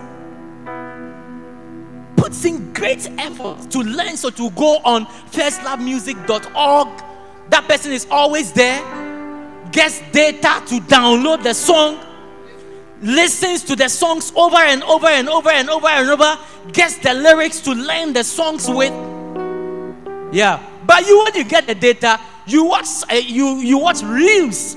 Puts in great effort to learn. So to go on firstlovemusic.org, that person is always there, gets data to download the song, listens to the songs over and over and over and over and over, gets the lyrics to learn the songs with. Yeah, but when you get the data, you watch reels,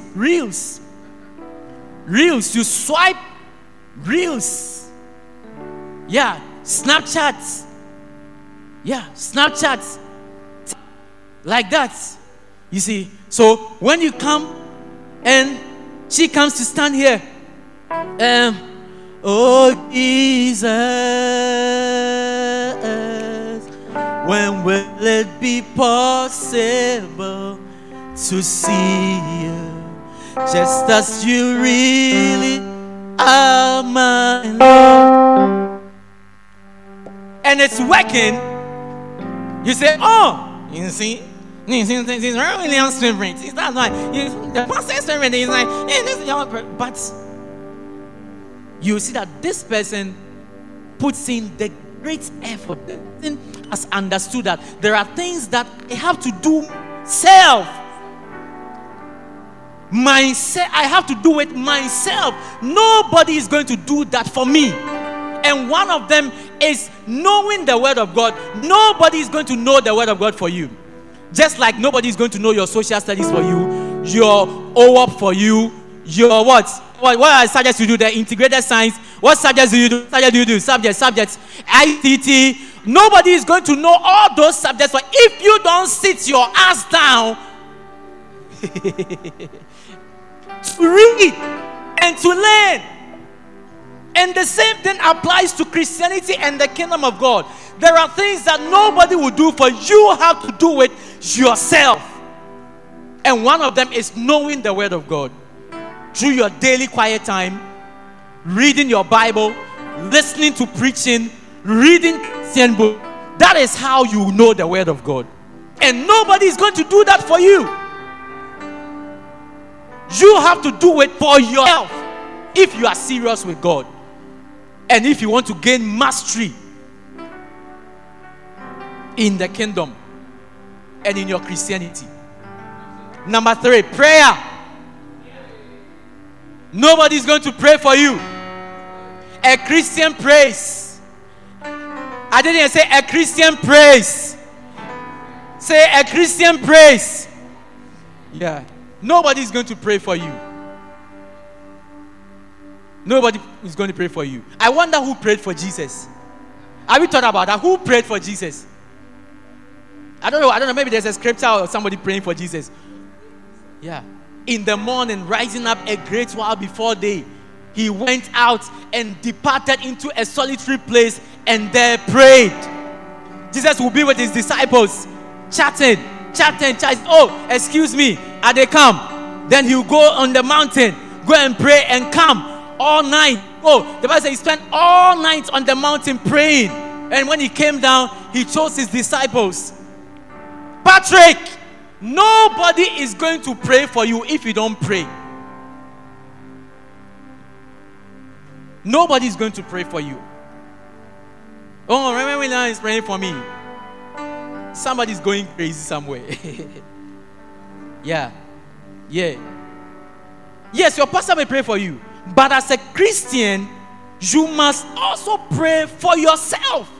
you swipe reels. Yeah, Snapchat. Yeah, Snapchat. Like that. You see, so when you come and she comes to stand here, oh Jesus, when will it be possible to see you just as you really are, my Lord? And it's working. You say, oh, you see, this is William's favorite. It's not like the pastor's favorite. He's like, hey, this is your. But you see that this person puts in the great effort. The person has understood that there are things that I have to do self. Myself, I have to do it myself. Nobody is going to do that for me. And one of them is knowing the word of God. Nobody is going to know the word of God for you. Just like nobody is going to know your social studies for you, your OWOP for you, your what I suggest you do, the integrated science. What subjects do you do? Subjects, ITT. Nobody is going to know all those subjects. But if you don't sit your ass down to read and to learn. And the same thing applies to Christianity and the kingdom of God. There are things that nobody will do for you. You have to do it yourself. And one of them is knowing the word of God. Through your daily quiet time, reading your Bible, listening to preaching, reading Christian book. That is how you know the word of God. And nobody is going to do that for you. You have to do it for yourself if you are serious with God. And if you want to gain mastery in the kingdom and in your Christianity. Number 3, prayer. Nobody's going to pray for you. A Christian prays. I didn't say a Christian prays. Say a Christian prays. Yeah. Nobody's going to pray for you. Nobody is going to pray for you. I wonder who prayed for Jesus. Have you thought about that? Who prayed for Jesus? I don't know. Maybe there's a scripture or somebody praying for Jesus. Yeah. In the morning, rising up a great while before day, he went out and departed into a solitary place and there prayed. Jesus will be with his disciples, chatting. Oh, excuse me, are they come? Then he'll go on the mountain, go and pray and come all night. Oh, the Bible says he spent all night on the mountain praying. And when he came down, he chose his disciples. Patrick, nobody is going to pray for you if you don't pray. Nobody is going to pray for you. Oh, remember when I is praying for me? Somebody's going crazy somewhere. Yeah. Yes, your pastor may pray for you. But as a Christian, you must also pray for yourself.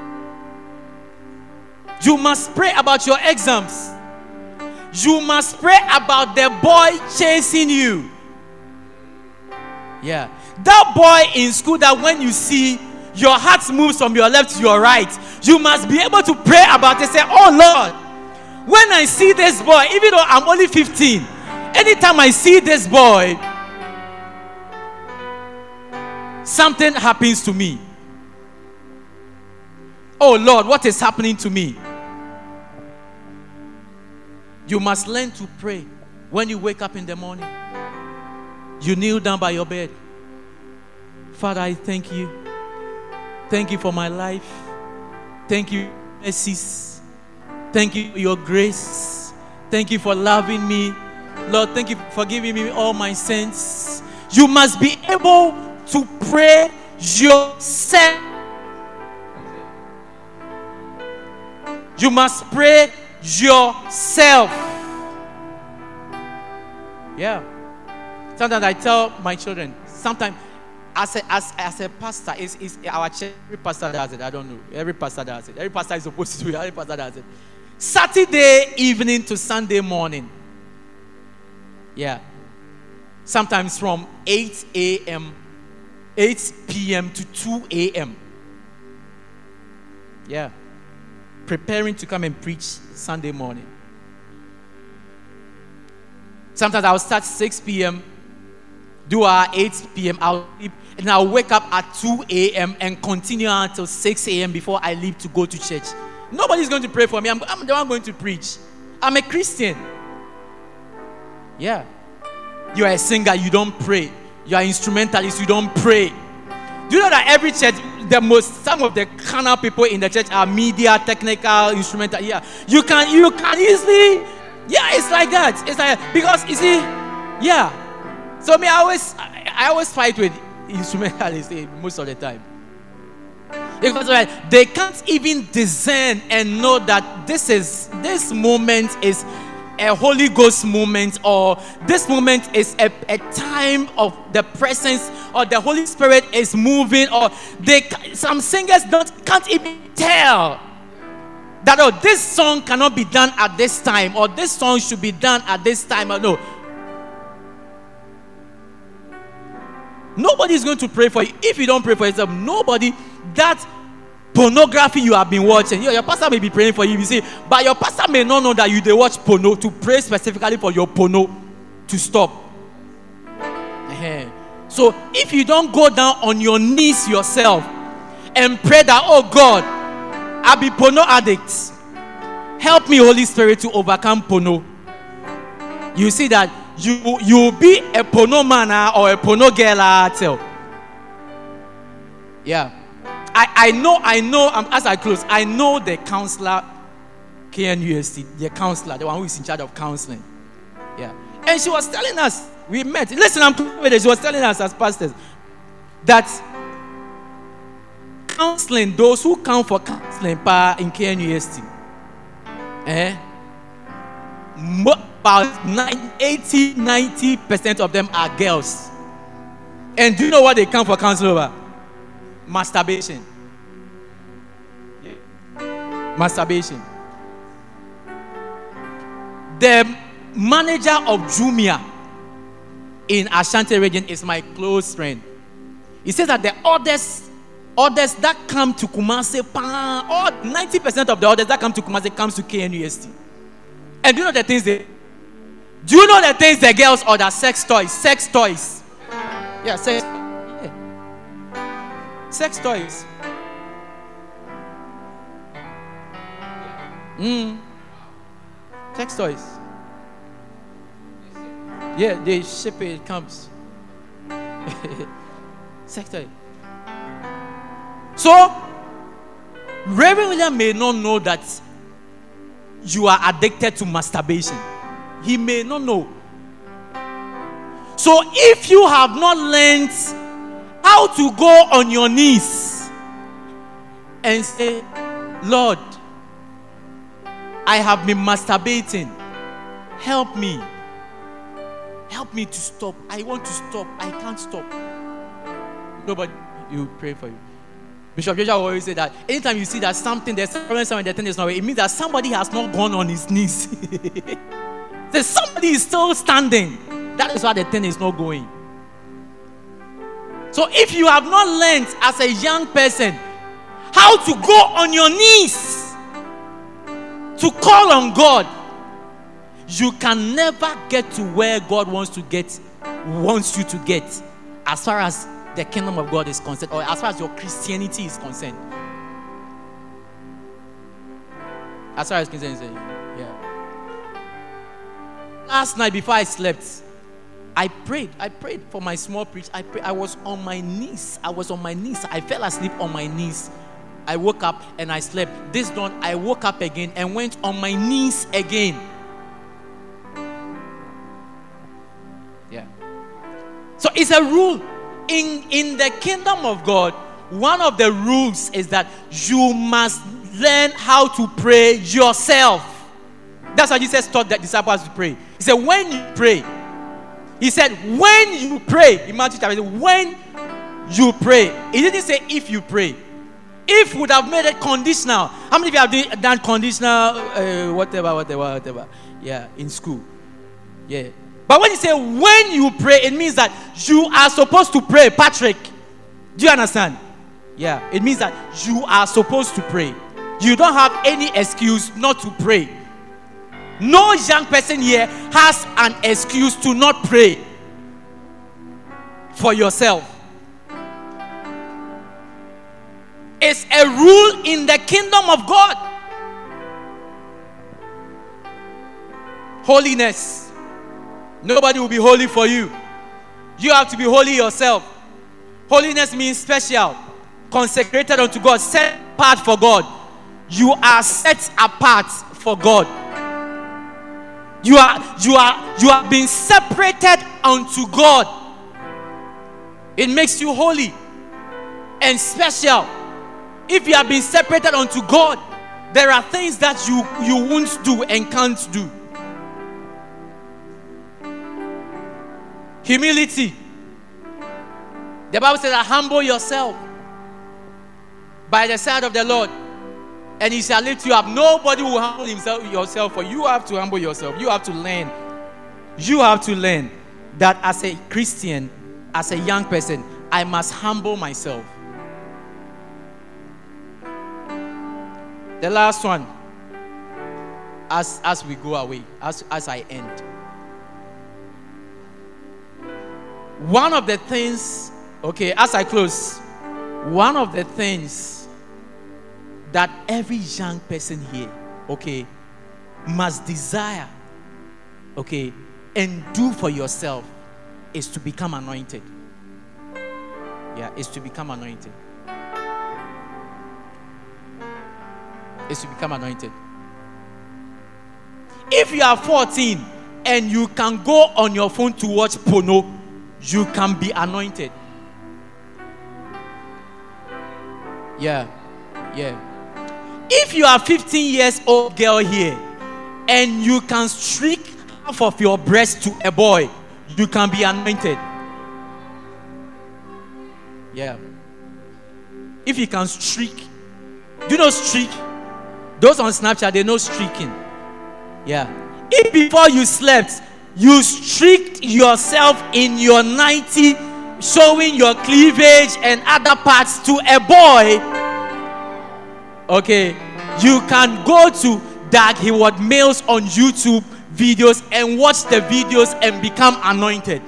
You must pray about your exams. You must pray about the boy chasing you. Yeah. That boy in school that when you see, your heart moves from your left to your right. You must be able to pray about it. Say, oh Lord, when I see this boy, even though I'm only 15, anytime I see this boy, something happens to me. Oh Lord, what is happening to me? You must learn to pray when you wake up in the morning. You kneel down by your bed. Father, I thank you. Thank you for my life. Thank you for your mercies. Thank you for your grace. Thank you for loving me. Lord, thank you for forgiving me all my sins. You must be able to pray yourself. You must pray yourself. Yeah. Sometimes I tell my children, sometimes as a pastor, is our church, every pastor does it. I don't know. Every pastor does it. Every pastor is supposed to do it. Every pastor does it. Saturday evening to Sunday morning. Yeah. Sometimes from 8 p.m. to 2 a.m. Yeah. Preparing to come and preach Sunday morning. Sometimes I'll start 6 p.m., do our 8 p.m., I'll sleep, and I'll wake up at 2 a.m. and continue until 6 a.m. before I leave to go to church. Nobody's going to pray for me. I'm the one going to preach. I'm a Christian. Yeah. You are a singer, you don't pray. You are an instrumentalist, you don't pray. Do you know that every church, some of the carnal people in the church are media, technical, instrumental. Yeah. You can easily, yeah, it's like that. It's like, because you see, yeah. So me, I always fight with instrumentalists most of the time. Because they can't even discern and know that this moment is a Holy Ghost moment, or this moment is a time of the presence, or the Holy Spirit is moving, or some singers can't even tell that, oh, this song cannot be done at this time, or this song should be done at this time, or no. Nobody is going to pray for you. If you don't pray for yourself, nobody, that pornography you have been watching, your pastor may be praying for you, you see, but your pastor may not know that they watch porno to pray specifically for your porno to stop. So if you don't go down on your knees yourself and pray that, oh God, I be porno addict, help me, Holy Spirit, to overcome porno, you see that you'll be a porno man or a porno girl tell. Yeah. I know, as I close, I know the counselor, KNUST, the counselor, the one who is in charge of counseling. Yeah. And she was telling us, we met. Listen, I'm with it. She was telling us as pastors that counseling, those who count for counseling in KNUST, about 80-90% of them are girls. And do you know what they come for counsel over? Masturbation. Masturbation. The manager of Jumia in Ashanti region is my close friend. He says that the orders that come to Kumasi, all 90% of the orders that come to Kumasi comes to KNUST. And do you know the things the girls order? Sex toys. Yeah, sex. Yeah. Sex toys. Sex toys. Yeah, they ship it. It comes. Sex toy. So, Reverend William may not know that you are addicted to masturbation. He may not know. So, if you have not learned how to go on your knees and say, Lord, I have been masturbating. Help me. Help me to stop. I want to stop. I can't stop. Nobody, you pray for you. Bishop Joshua always say that anytime you see that there's a problem, something, the thing is not right, it means that somebody has not gone on his knees. So somebody is still standing. That is why the thing is not going. So if you have not learned as a young person how to go on your knees to call on God, you can never get to where God wants you to get as far as the kingdom of God is concerned, or as far as your Christianity is concerned. As far as Christianity, yeah. Last night before I slept, I prayed for my small preach. I was on my knees. I fell asleep on my knees. I woke up and I slept. This dawn, I woke up again and went on my knees again. Yeah. So it's a rule. In the kingdom of God, one of the rules is that you must learn how to pray yourself. That's why Jesus taught the disciples to pray. He said, when you pray, in Matthew chapter 8, when you pray, he didn't say if you pray. If would have made it conditional. How many of you have done conditional, whatever? Yeah, in school. Yeah. But when you say when you pray, it means that you are supposed to pray. Patrick, do you understand? Yeah, it means that you are supposed to pray. You don't have any excuse not to pray. No young person here has an excuse to not pray for yourself. It's a rule in the kingdom of God. Holiness. Nobody will be holy for you. You have to be holy yourself. Holiness means special, consecrated unto God, set apart for God. You are set apart for God. You are being separated unto God. It makes you holy and special. If you have been separated unto God, there are things that you won't do and can't do. Humility. The Bible says that humble yourself by the side of the Lord, and He shall lift you up. Nobody will humble yourself for you. Have to humble yourself. You have to learn. You have to learn that as a Christian, as a young person, I must humble myself. The last one, as we go away, as I end. One of the things, as I close, one of the things that every young person here, must desire, and do for yourself is to become anointed. Yeah, is to become anointed. Is to become anointed. If you are 14 and you can go on your phone to watch porno, you can be anointed. Yeah. If you are 15 years old girl here and you can streak half of your breast to a boy, you can be anointed. Yeah. If you can streak. Do you know streak? Those on Snapchat, they know streaking. Yeah. If before you slept, you streaked yourself in your 90, showing your cleavage and other parts to a boy, okay, you can go to Dag Heward Males on YouTube videos and watch the videos and become anointed.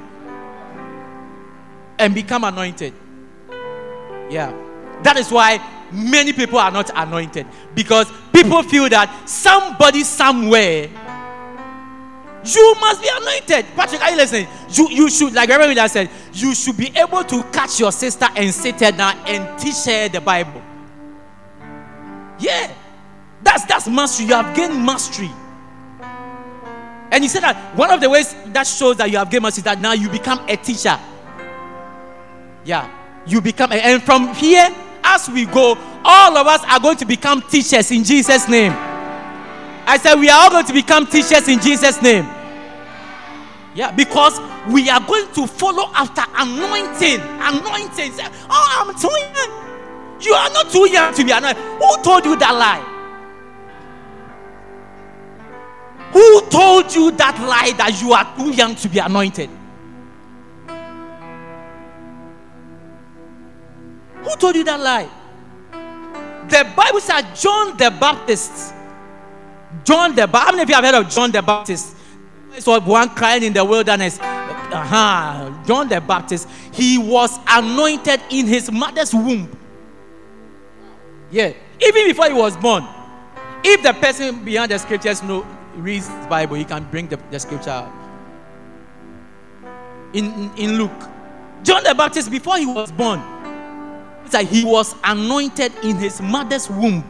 And become anointed. Yeah. That is why many people are not anointed. Because people feel that somebody somewhere, you must be anointed. Patrick, are you listening? You should, like Reverend William said, you should be able to catch your sister and sit her down and teach her the Bible. Yeah. That's mastery. You have gained mastery. And he said that one of the ways that shows that you have gained mastery is that now you become a teacher. Yeah. You become, and from here, as we go, all of us are going to become teachers in Jesus' name. I said we are all going to become teachers in Jesus' name. Yeah, because we are going to follow after anointing. Anointing. Say, oh, I'm too young. You are not too young to be anointed. Who told you that lie? Who told you that lie that you are too young to be anointed? Who told you that lie? The Bible said John the Baptist. John the Baptist. How many of you have heard of John the Baptist? He was one crying in the wilderness. John the Baptist. He was anointed in his mother's womb. Yeah. Even before he was born. If the person behind the scriptures reads the Bible, he can bring the scripture out. In Luke. John the Baptist, before he was born, it's like he was anointed in his mother's womb.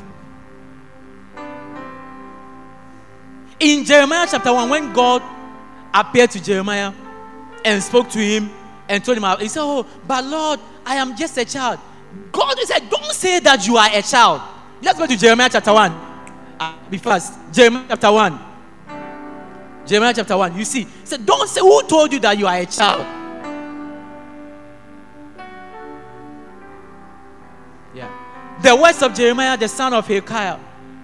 In Jeremiah chapter 1, when God appeared to Jeremiah and spoke to him and told him, he said, oh, but Lord, I am just a child. God said, don't say that you are a child. Let's go to Jeremiah chapter 1. Be fast. Jeremiah chapter 1. Jeremiah chapter 1. You see, he said, don't say, who told you that you are a child? Yeah. The words of Jeremiah, the son of Hilkiah,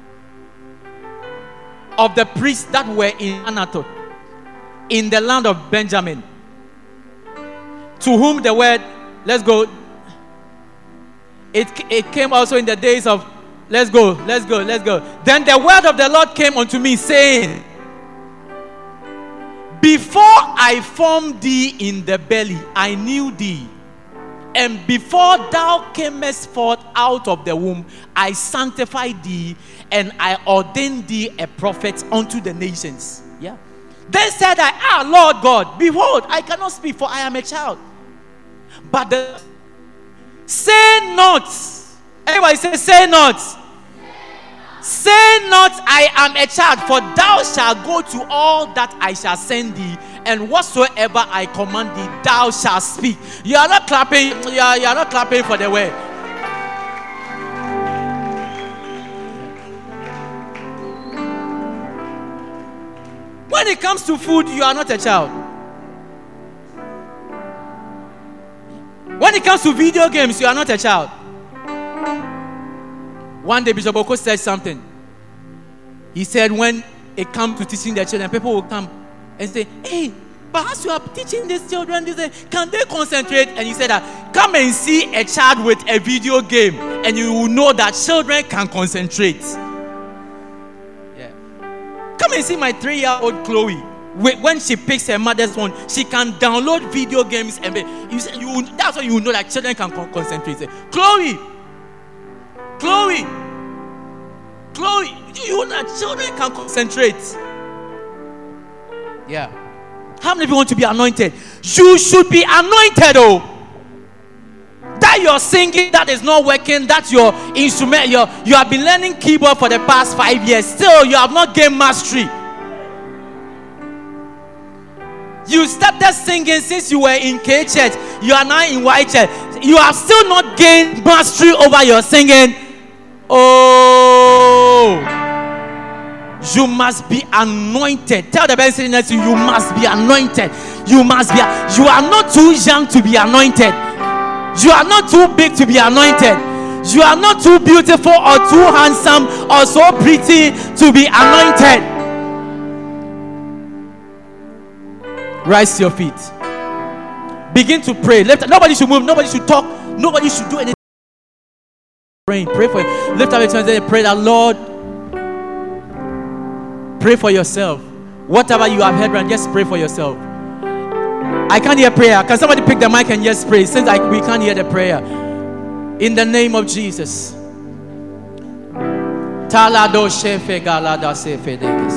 of the priests that were in Anathoth, in the land of Benjamin, to whom the word, let's go, it came also in the days of, let's go. Then the word of the Lord came unto me, saying, before I formed thee in the belly, I knew thee. And before thou camest forth out of the womb, I sanctified thee, and I ordained thee a prophet unto the nations. Yeah. Then said I, Lord God, behold, I cannot speak, for I am a child. But say not. Everybody say not. Say not, I am a child, for thou shalt go to all that I shall send thee, and whatsoever I command thee, thou shalt speak. You are not clapping. You are not clapping for the word. When it comes to food, you are not a child. When it comes to video games, you are not a child. One day Bishop Oko said something. He said when it comes to teaching the children, people will come and say, hey, but as you are teaching these children, can they concentrate? And he said that, come and see a child with a video game and you will know that children can concentrate. Yeah. Come and see my 3-year-old Chloe. When she picks her mother's phone, she can download video games and that's how you know that children can concentrate. Say, Chloe, you know that children can concentrate. Yeah. How many of you want to be anointed? You should be anointed, oh. That you're singing, that is not working, that's your instrument. You have been learning keyboard for the past 5 years. Still, you have not gained mastery. You started singing since you were in K Church. You are now in Y Church. You have still not gained mastery over your singing. Oh, you must be anointed. Tell the person next to you, you must be anointed. You are not too young to be anointed. You are not too big to be anointed. You are not too beautiful or too handsome or so pretty to be anointed. Rise to your feet. Begin to pray. Nobody should move. Nobody should talk. Nobody should do anything. Pray for it. Lift up your hands and pray that, Lord, pray for yourself. Whatever you have heard, just pray for yourself. I can't hear prayer. Can somebody pick the mic and just pray? Since we can't hear the prayer. In the name of Jesus. Talado shefe galada sefe deges.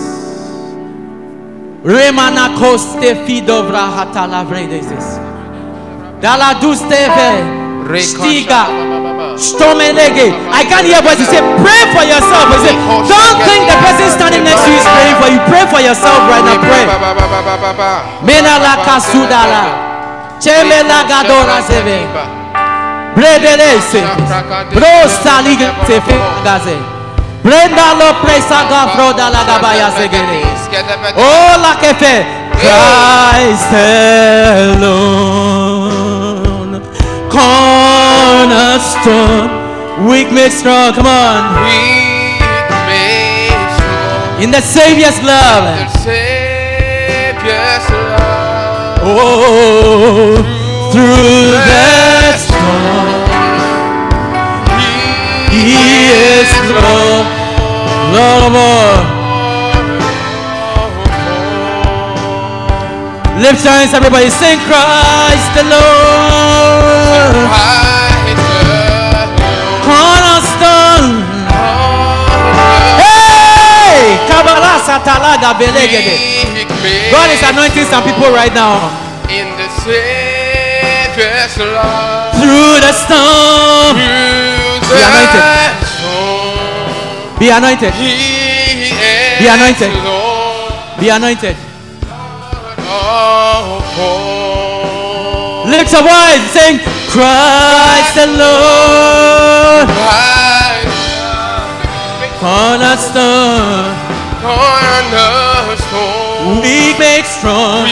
Remana koste fidovra hatala vredeses. Daladusteve. Stiga. Stomelege. I can't hear what you say. Pray for yourself. I say, don't think the person standing next to you is praying for you. Pray for yourself right now. Pray. Menala kasudala. Chemela gadora seve. Bredele seve. Bro salige seve gaze. Brenda lo presa gafroda la gabaya segere. Oh la kefe. Christ alone. Cornerstone, weak made strong. Come on. Weak made strong. In the Savior's love. The Savior's love. Oh, through the storm, He is Lord. Lord more. Lift your hands, everybody. Sing Christ the Lord. Cornerstone. Hey! Kabbalah Satalaga Belegede. God is anointing some people right now. In the Savior's love. Through the storm. Be anointed. Be anointed. Be anointed. Be anointed. Lift your voice, sing Christ the Lord. Cornerstone, weak make strong.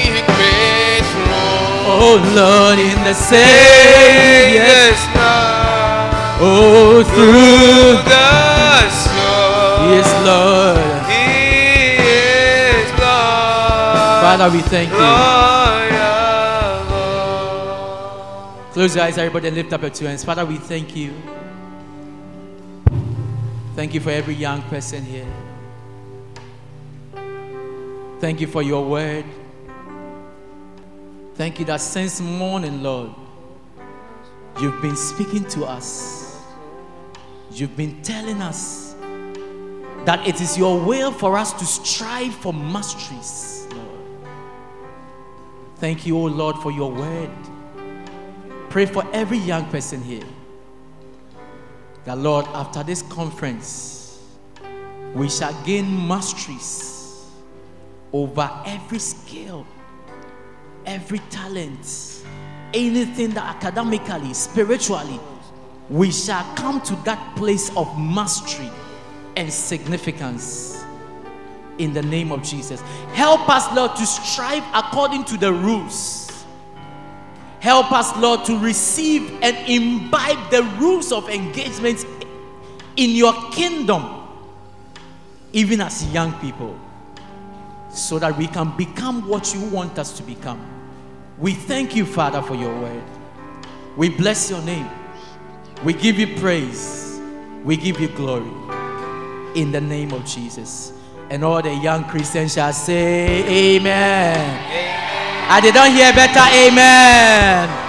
Oh Lord, in the Savior's love. Oh, through the storm, He is Lord. Father, we thank you. Close your eyes, everybody, and lift up your two hands. Father, we thank you. Thank you for every young person here. Thank you for your word. Thank you that since morning, Lord, you've been speaking to us. You've been telling us that it is your will for us to strive for masteries, Lord. Thank you, O Lord, for your word. Pray for every young person here. That, Lord, after this conference, we shall gain masteries over every skill, every talent, anything that academically, spiritually, we shall come to that place of mastery and significance in the name of Jesus. Help us, Lord, to strive according to the rules. Help us, Lord, to receive and imbibe the rules of engagement in your kingdom, even as young people, so that we can become what you want us to become. We thank you, Father, for your word. We bless your name. We give you praise. We give you glory. In the name of Jesus. And all the young Christians shall say, Amen. Amen. I didn't hear better. Amen.